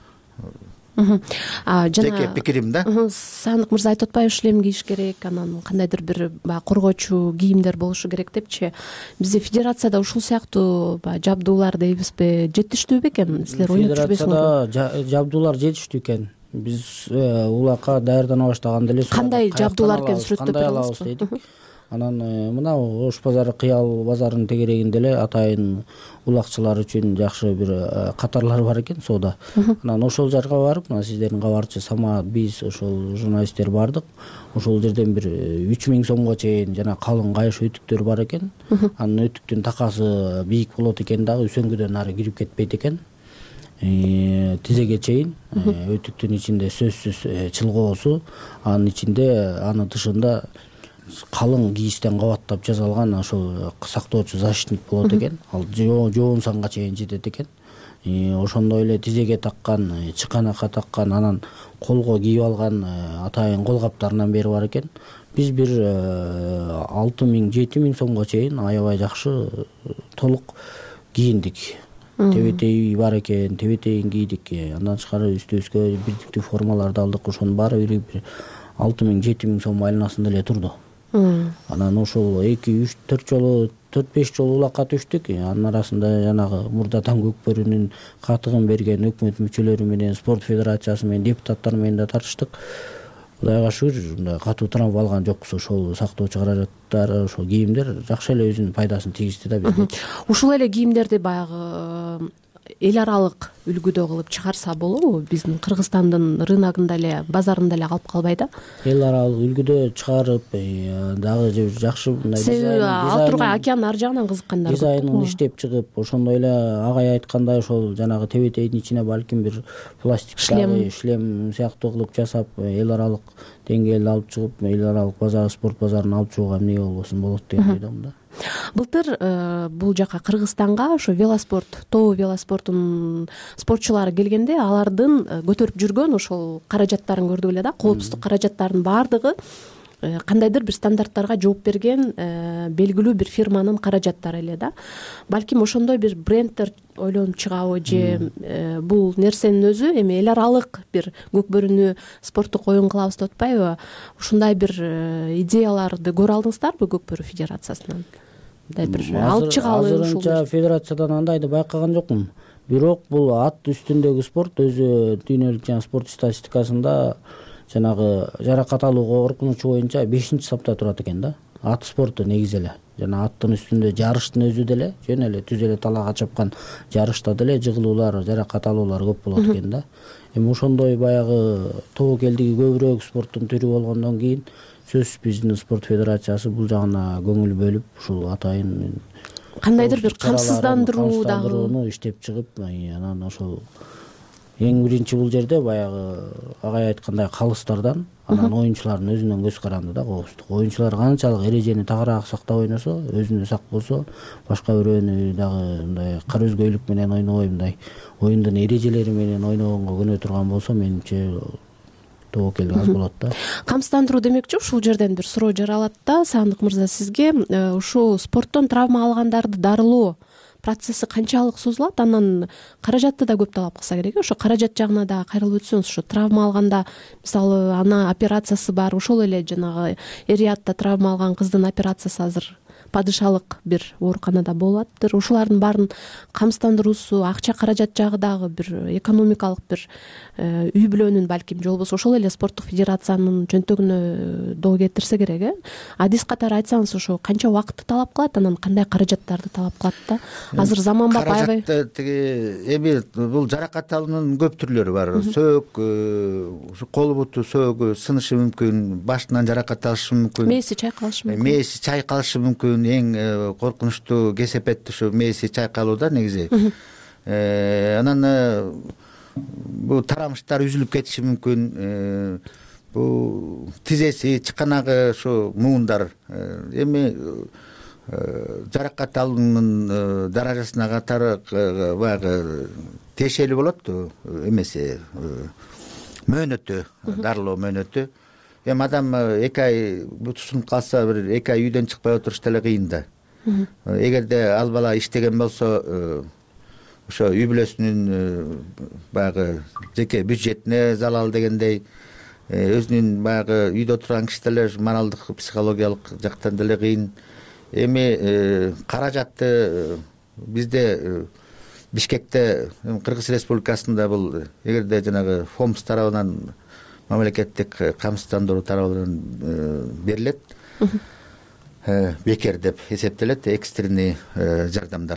жеке пикирим да. Саандык мырза айтып атпайбы, шлем кийиш керек, анан кандайдыр бир баягы коргоочу кийимдер болушу керек депчи. Бизде федерацияда ушул сыяктуу баягы жабдуулар дейбизби, жетиштүү бекен? Силер ойноп жүрбөсүңөрбү? Федерацияда жабдуулар жетиштүү экен. Биз улакка даярдана баштаганда эле кандай жабдуулар экенин сүрөттөп бере аласызбы? Анан мына Ош базары, Кыял базарынын тегерегинде эле атайын улакчылар үчүн жакшы бир катарлар бар экен, соода. Анан ошол жерге барып, мына сиздердин кабарчы Самат, биз ошол журналисттер бардык. Ошол жерден бир үч миң сомго чейин жана калың кайыш өтүктөр бар экен. Анын өтүктүн такасы бийик болот экен дагы, үсөңгүдөн ары кирип кетпейт экен. Тизеге чейин өтүктүн ичинде сөзсүз чылгоосу, анын ичинде, анын тышында калың кийиштен кабаттап жасалган ошол сактоочу защитник болот экен. Ал жоон санга чейин жетет экен. Ошондой эле тизеге таккан, чыканакка таккан, анан колго кийип алган атайын колгаптарынан бери бар экен. Биз бир алты миң, жети миң сомго чейин аябай жакшы толук кийиндик. Тебетеи бар экен, тебетейин кийдик. Андан тышкары үстүбүзгө бирдиктүү формаларды алдык. Ошонун баары бири бир алты миң, жети миң сом айланасында эле турду. Анан ошол эки, үч, төрт жолу, төрт, беш жолу улакка түштүк. Анын арасында жанагы мурдадан көкбөрүнүн катыгын берген өкмөт мүчөлөрү менен, спорт федерациясы менен, депутаттар менен да тартыштык. Кудайга шүгүр, мындай катуу травма алган жокпуз. Ошол сактоочу каражаттар, ошол кийимдер жакшы эле өзүнүн пайдасын тийгизди да бизге. Ушул эле кийимдерди баягы эл аралык үлгүдө кылып чыгарса болобу? Биздин Кыргызстандын рыногунда эле, базарында эле калып калбай да? Эл аралык үлгүдө чыгарып дагы жакшы мындай себеби ал тургай океандын ар жагынан кызыккандар дизайнын иштеп чыгып, ошондой эле агай айткандай ошол жанагы тебетейдин ичине балким бир пластиктагы шлем сыяктуу кылып жасап, эл аралык деңгээлде алып чыгып, эл аралык базар, спорт базарына алып чыгууга эмне болбосун болот деген ойдомун да. Былтыр бул жака Кыргызстанга ошо велоспорт, тоо велоспортунун спортчулары келгенде алардын көтөрүп жүргөн ошол каражаттарын көрдүк эле да, коопсуздук каражаттарынын баардыгы кандайдыр бир стандарттарга жооп берген белгилүү бир фирманын каражаттары эле да. Балким ошондой бир брендтер ойлонуп чыгабы же бул нерсенин өзү эми эл аралык бир көкбөрүнү спорттук оюн кылабыз деп атпайбы? Ушундай бир идеяларды көрө алдыңыздарбы Көкбөрү федерациясынан? Мындай бир алып чыгалы ушул. Азырынча федерациядан андайды байкаган жокмун. Бирок бул ат үстүндөгү спорт өзү дүйнөлүк жана спорт статистикасында жанагы жаракат алууга коркунучу боюнча бешинчи сапта турат экен да. Ат спорту негизи эле жана аттын үстүндө жарыштын өзү деле жөн эле түз эле талаага чапкан жарышта деле жыгылуулар, жаракат алуулар көп болот экен да. Эми ошондой баягы тобокелдиги көбүрөөк спорттун түрү болгондон кийин сөзсүз биздин спорт федерациясы бул жагына көңүл бөлүп, ушул атайын кандайдыр бир камсыздандыруу дагы иштеп чыгып, анан ошол эң биринчи бул жерде баягы агай айткандай калыстардан, анан оюнчулардын өзүнөн көз каранды да коопсуздук. Оюнчулар канчалык эрежени тагыраак сактап ойносо, өзүнө сак болсо, башка бирөөнү дагы мындай кар өзгөйлүк менен ойнобой, мындай оюндун эрежелери менен ойногонго көнө турган болсо, менимче тобокелдик аз болот да. Камсыздандыруу демекчи, ушул жерден бир суроо жаралат да, Саандык мырза, сизге ушул спорттон травма алгандарды дарылоо процесси канчалык созулат? Анан каражатты да көп талап кылса керек. Ошо каражат жагына да кайрылып өтсөңүз, ошо травма алганда, мисалы, ана операциясы бар, ошол эле жанагы Эр-Риядта травма алган кыздын операциясы азыр падышалык бир ооруканада болуптыр. Ошолардын баарын камсыздандыруусу, акча каражат жагы дагы бир экономикалык бир үй бүлөнүн, балким, же болбосо ошол эле спорттук федерациянын жөнтөгүнө доо кетирсе керек, э? Адис катары айтсаңыз, ошо канча убакытты талап кылат, анан кандай каражаттарды талап кылат да? Азыр заманбап аябай. Каражатты тиги эми бул жаракат алуунун көп түрлөрү бар. Сөөк, ушу кол буту сөөгү сынышы мүмкүн, башынан жаракат алышы мүмкүн. Мээси чайкалышы мүмкүн. Мээси чайкалышы мүмкүн. Эң коркунучтуу кесепет ушу мээси чайкалууда негизи. Анан бул тарамыштар үзүлүп кетиши мүмкүн. Бул тизеси, чыканагы ушу муундар. Эми жаракат алуунун даражасына катары баягы тиешелүү болот эмеси, мөөнөтү, дарылоо мөөнөтү. Эми адам эки ай бутусунуп калса, бир эки ай үйдөн чыкпай отуруш деле кыйын да. Эгерде ал бала иштеген болсо, ошо үй бүлөсүнүн баягы жеке бюджетине залал дегендей, өзүнүн баягы үйдө отурган киши деле моралдык, психологиялык жактан деле кыйын. Эми каражатты бизде Бишкекте, Кыргыз Республикасында бул эгерде жанагы ФОМС тарабынан, мамлекеттик камсыздандыруу тарабынан берилет, бекер деп эсептелет, экстренный жардамдар.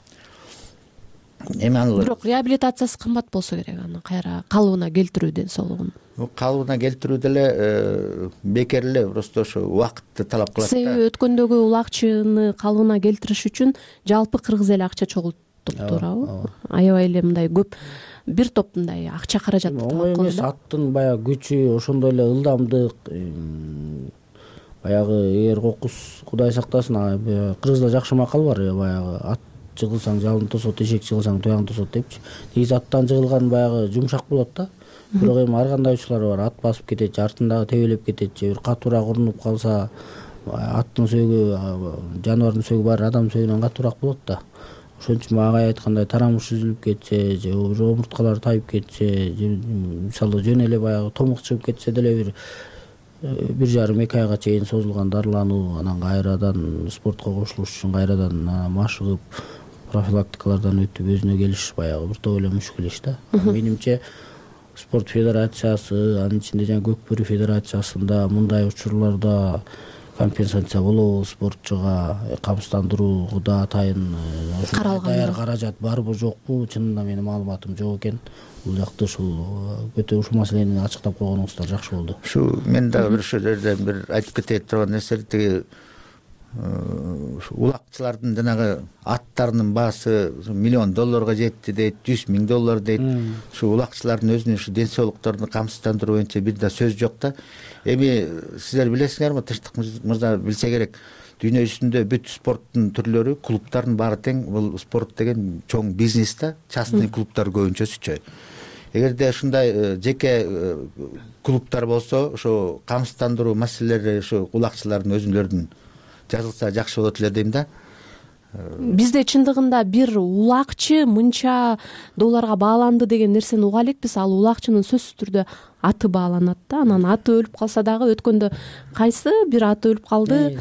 Эми ал бирок реабилитациясы кымбат болсо керек, аны кайра калыбына келтирүү, ден соолугун. Калыбына келтирүү деле бекер эле, просто ошо убакытты талап кылат да. Себеби өткөндөгү улакчыны калыбына келтириш үчүн жалпы кыргыз эли акча чогултуп турабы? Аябай эле мындай көп бир топ мындай акча каражатты талап кылды да. Аттын баягы күчү, ошондой эле ылдамдык, баягы эгер кокус, Кудай сактасын, кыргызда жакшы макал бар, баягы ат жыгылсаң жалын тосот, эшек жыгылсаң туягың тосот депчи. Негизи аттан жыгылган баягы жумшак болот да. Бирок эми ар кандай учурлар бар, ат басып кетет, артындагы тебелеп кетет, же бир катуураак урунуп калса, аттын сөөгү, жаныбардын сөөгү бар, адам сөөгүнөн катуураак болот да. Ошон үчүн агай айткандай тарамыш үзүлүп кетсе, же омурткалар тайып кетсе, же мисалы жөн эле баягы томук чыгып кетсе деле бир бир жарым эки айга чейин созулган дарылануу, анан кайрадан спортко кошулуш үчүн кайрадан машыгып, профилактикалардан өтүп өзүнө келиш баягы бир топ эле мүшкүл иш да. Менимче спорт федерациясы, анын ичинде жана Көкбөрү федерациясында мындай учурларда компенсация болобу спортчуга, камсыздандырууда атайын даяр каражат барбы жокпу, чынында менин маалыматым жок экен. Бул жакты ушул өтө ушул маселени ачыктап койгонуңуздар жакшы болду. Ушу мен дагы бир ушул жерден бир айтып кетет турган нерсе, тиги улакчылардын жанагы аттарынын баасы миллион долларга жетти дейт, жүз миң доллар дейт. Ушу улакчылардын өзүнүн ушу ден соолуктарын камсыздандыруу боюнча бир да сөз жок да. Эми сиздер билесиңерби, Тынчтык мырза билсе керек, дүйнө жүзүндө бүт спорттун түрлөрү, клубтардын баары тең. Бул спорт деген чоң бизнес да, частный клубтар көбүнчөсүчө. Эгерде ушундай жеке клубтар болсо, ошо камсыздандыруу маселелери ушу улакчылардын өзүлөрүнүн жазылса жакшы болот эле дейм да. Бизде чындыгында бир улакчы мынча долларга бааланды деген нерсени уга элекпиз. Ал улакчынын сөзсүз түрдө аты бааланат да. Анан аты өлүп калса дагы өткөндө кайсы бир аты өлүп калды,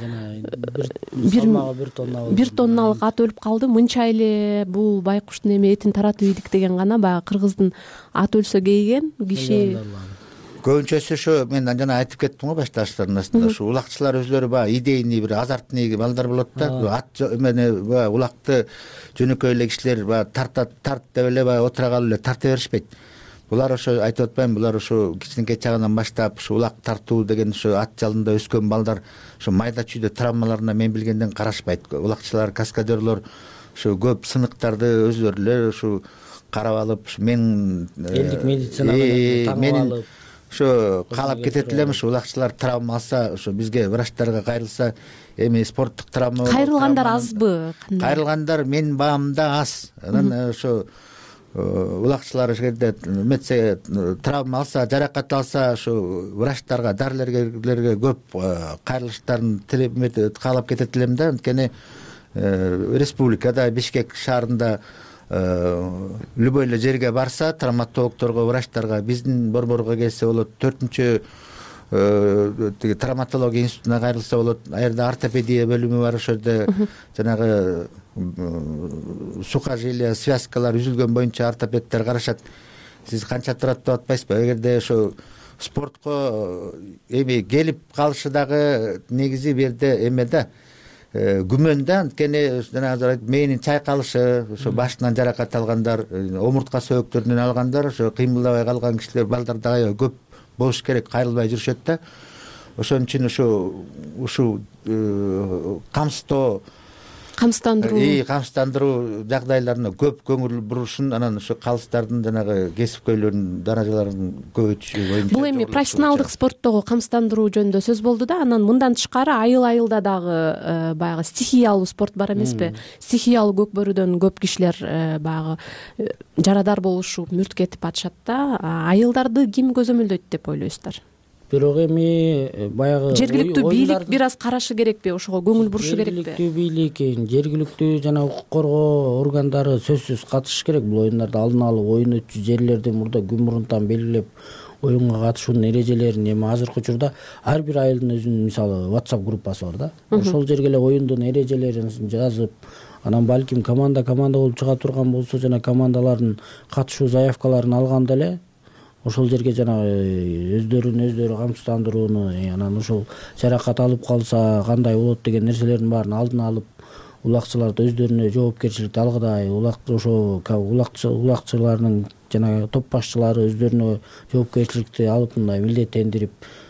бир тонналык ат өлүп калды, мынча эле бул байкуштун эми этин таратып ийдик деген гана. Баягы кыргыздын аты өлсө кейген киши көбүнчөсү ошо мен жана айтып кеттим го башташылардын астында, ушу улакчылар өзүлөрү баягы идейный бир азартный балдар болот да. Ат эмени баягы улакты жөнөкөй эле кишилер баягы тартат, тарт деп эле баягы отура калып эле тарта беришпейт. Булар ошо айтып атпайбы, булар ошо кичинекей чагынан баштап ушу улак тартуу деген ушу ат жалында өскөн балдар ошо майда чүйдө травмаларына мен билгенден карашпайт. Улакчылар, каскадерлор ушу көп сыныктарды өзүлөрү эле ушу карап алып, мен элдик медицинага таңып алып ошо каалап кетет элем. Ушу улакчылар травма алса, ошо бизге врачтарга кайрылса, эми спорттук травма кайрылгандар азбы? Кайрылгандар менин баамда аз. Анан ошо улакчылар эгерде метсе травма алса, жаракат алса, ошо врачтарга, дарылерге көп кайрылыштарын тилеп каалап кетет элем да. Анткени республикада, Бишкек шаарында любой эле жерге барса, травматологторго, врачтарга, биздин борборго келсе болот, төртүнчү тиги травматология институтуна кайрылса болот. Ал жерде ортопедия бөлүмү бар, ошол жерде жанагы сухожилия, связкалар үзүлгөн боюнча ортопедтер карашат. Сиз канча турат деп атпайсызбы? Эгерде ошо спортко эми келип калышы дагы негизи бу жерде эме да, күмөн да. Анткени жанагы мээнин чайкалышы, ошо башынан жаракат алгандар, омуртка сөөктөрүнөн алгандар, ошо кыймылдабай калган кишилер, балдар дагы көп болуш керек, кайрылбай жүрүшөт да. Ошон үчүн ушу ушу камсыздоо, камсыздандыруу камсыздандыруу жагдайларына көп көңүл бурушун, анан ошо калыстардын жанагы кесипкөйлөрүнүн даражаларын көбөйтүшү боюнча. Бул эми профессионалдык спорттогу камсыздандыруу жөнүндө сөз болду да. Анан мындан тышкары айыл айылда дагы баягы стихиялуу спорт бар эмеспи? Стихиялуу көк бөрүдөн көп кишилер баягы жарадар болушу, мүрт кетип атышат да. Айылдарды ким көзөмөлдөйт деп ойлойсуздар? Бирок эми баягы жергиликтүү бийлик бир аз карашы керекпи, ошого көңүл бурушу керекпи? Жергиликтүү бийлик, жергиликтүү жана укук коргоо органдары сөзсүз катышыш керек. Бул оюндарда алдын алып оюн өтчү жерлерди мурда күн мурунтан белгилеп, оюнга катышуунун эрежелерин эми азыркы учурда ар бир айылдын өзүнүн мисалы WhatsApp группасы бар да. Ошол жерге эле оюндун эрежелерин жазып, анан балким команда команда болуп чыга турган болсо, жана командалардын катышуу заявкаларын алганда эле ошол жерге жанагы өздөрүн өздөрү камсыздандырууну, анан ошол жаракат алып калса кандай болот деген нерселердин баарын алдын алып, улакчыларды өздөрүнө жоопкерчиликти алгыдай, ошо улакчылардын жанагы топ башчылары өздөрүнө жоопкерчиликти алып, мындай милдеттендирип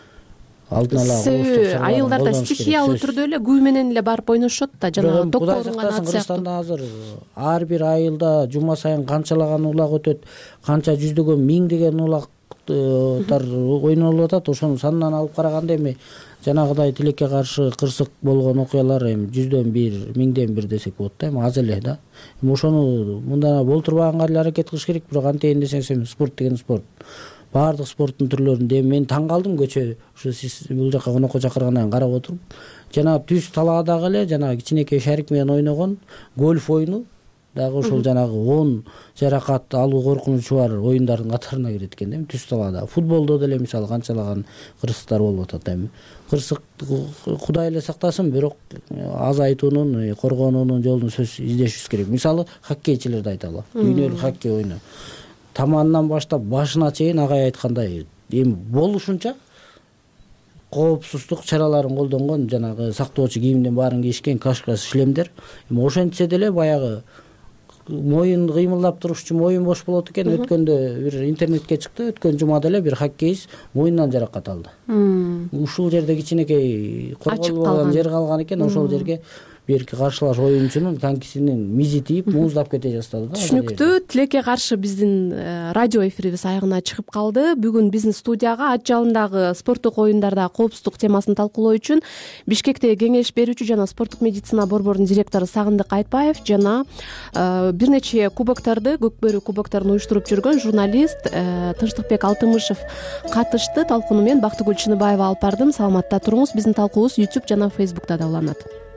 алдын ала айылдарда стихиялуу түрдө эле күү менен эле барып ойношот да, жанагы топко урунган ат сыяктуу. Кыргызстанда азыр ар бир айылда жума сайын канчалаган улак өтөт, канча жүздөгөн миңдеген улактар ойнолуп атат. Ошонун санынан алып караганда эми жанагыдай тилекке каршы кырсык болгон окуялар эми жүздөн бир, миңден бир десек болот да, эми аз эле да. Эми ошону мындан болтурбаганга эле аракет кылыш керек. Бирок антейин десеңиз эми спорт деген спорт. Баардык спорттун түрлөрүндө мен таң калдым, көчө ушу сиз бул жака конокко чакыргандан карап отуруп, жана түз талаадагы эле жана кичинекей шарик менен ойногон гольф оюну дагы ошол жанагы он жаракат алуу коркунучу бар оюндардын катарына кирет экен да. Түз талаада футболдо деле мисалы канчалаган кырсыктар болуп атат. Эми кырсык Кудай эле сактасын, бирок азайтуунун, коргонуунун жолун сөз издешибиз керек. Мисалы хоккейчилерди айталы. Дүйнөлүк хоккей оюну таманынан баштап башына чейин агай айткандай эми болушунча коопсуздук чараларын колдонгон, жанагы сактоочу кийимдин баарын кийишкен кашка шлемдер. Эми ошентсе деле баягы моюн кыймылдап турушчу моюн бош болот экен. Өткөндө бир интернетке чыкты, өткөн жумада эле бир хоккейист моюндан жаракат алды. Ушул жерде кичинекей корголбогон жер калган экен, ошол жерге берки каршылаш оюнчунун конькисинин мизи тийип мууздап кете жаздады да. Түшүнүктүү. Тилекке каршы биздин радио эфирибиз аягына чыгып калды. Бүгүн биздин студияга ат жалындагы спорттук оюндарда коопсуздук темасын талкуулоо үчүн Бишкекте кеңеш берүүчү жана спорттук медицина борборунун директору Сагындык Айтбаев жана бир нече кубоктарды, Көкбөрү кубоктарын уюштуруп жүргөн журналист Тынчтыкбек Алтымышев катышты. Талкууну мен Бактыгүл Чыныбаева алып бардым. Саламатта туруңуз. Биздин талкуубуз YouTube жана Facebook'та да уланат.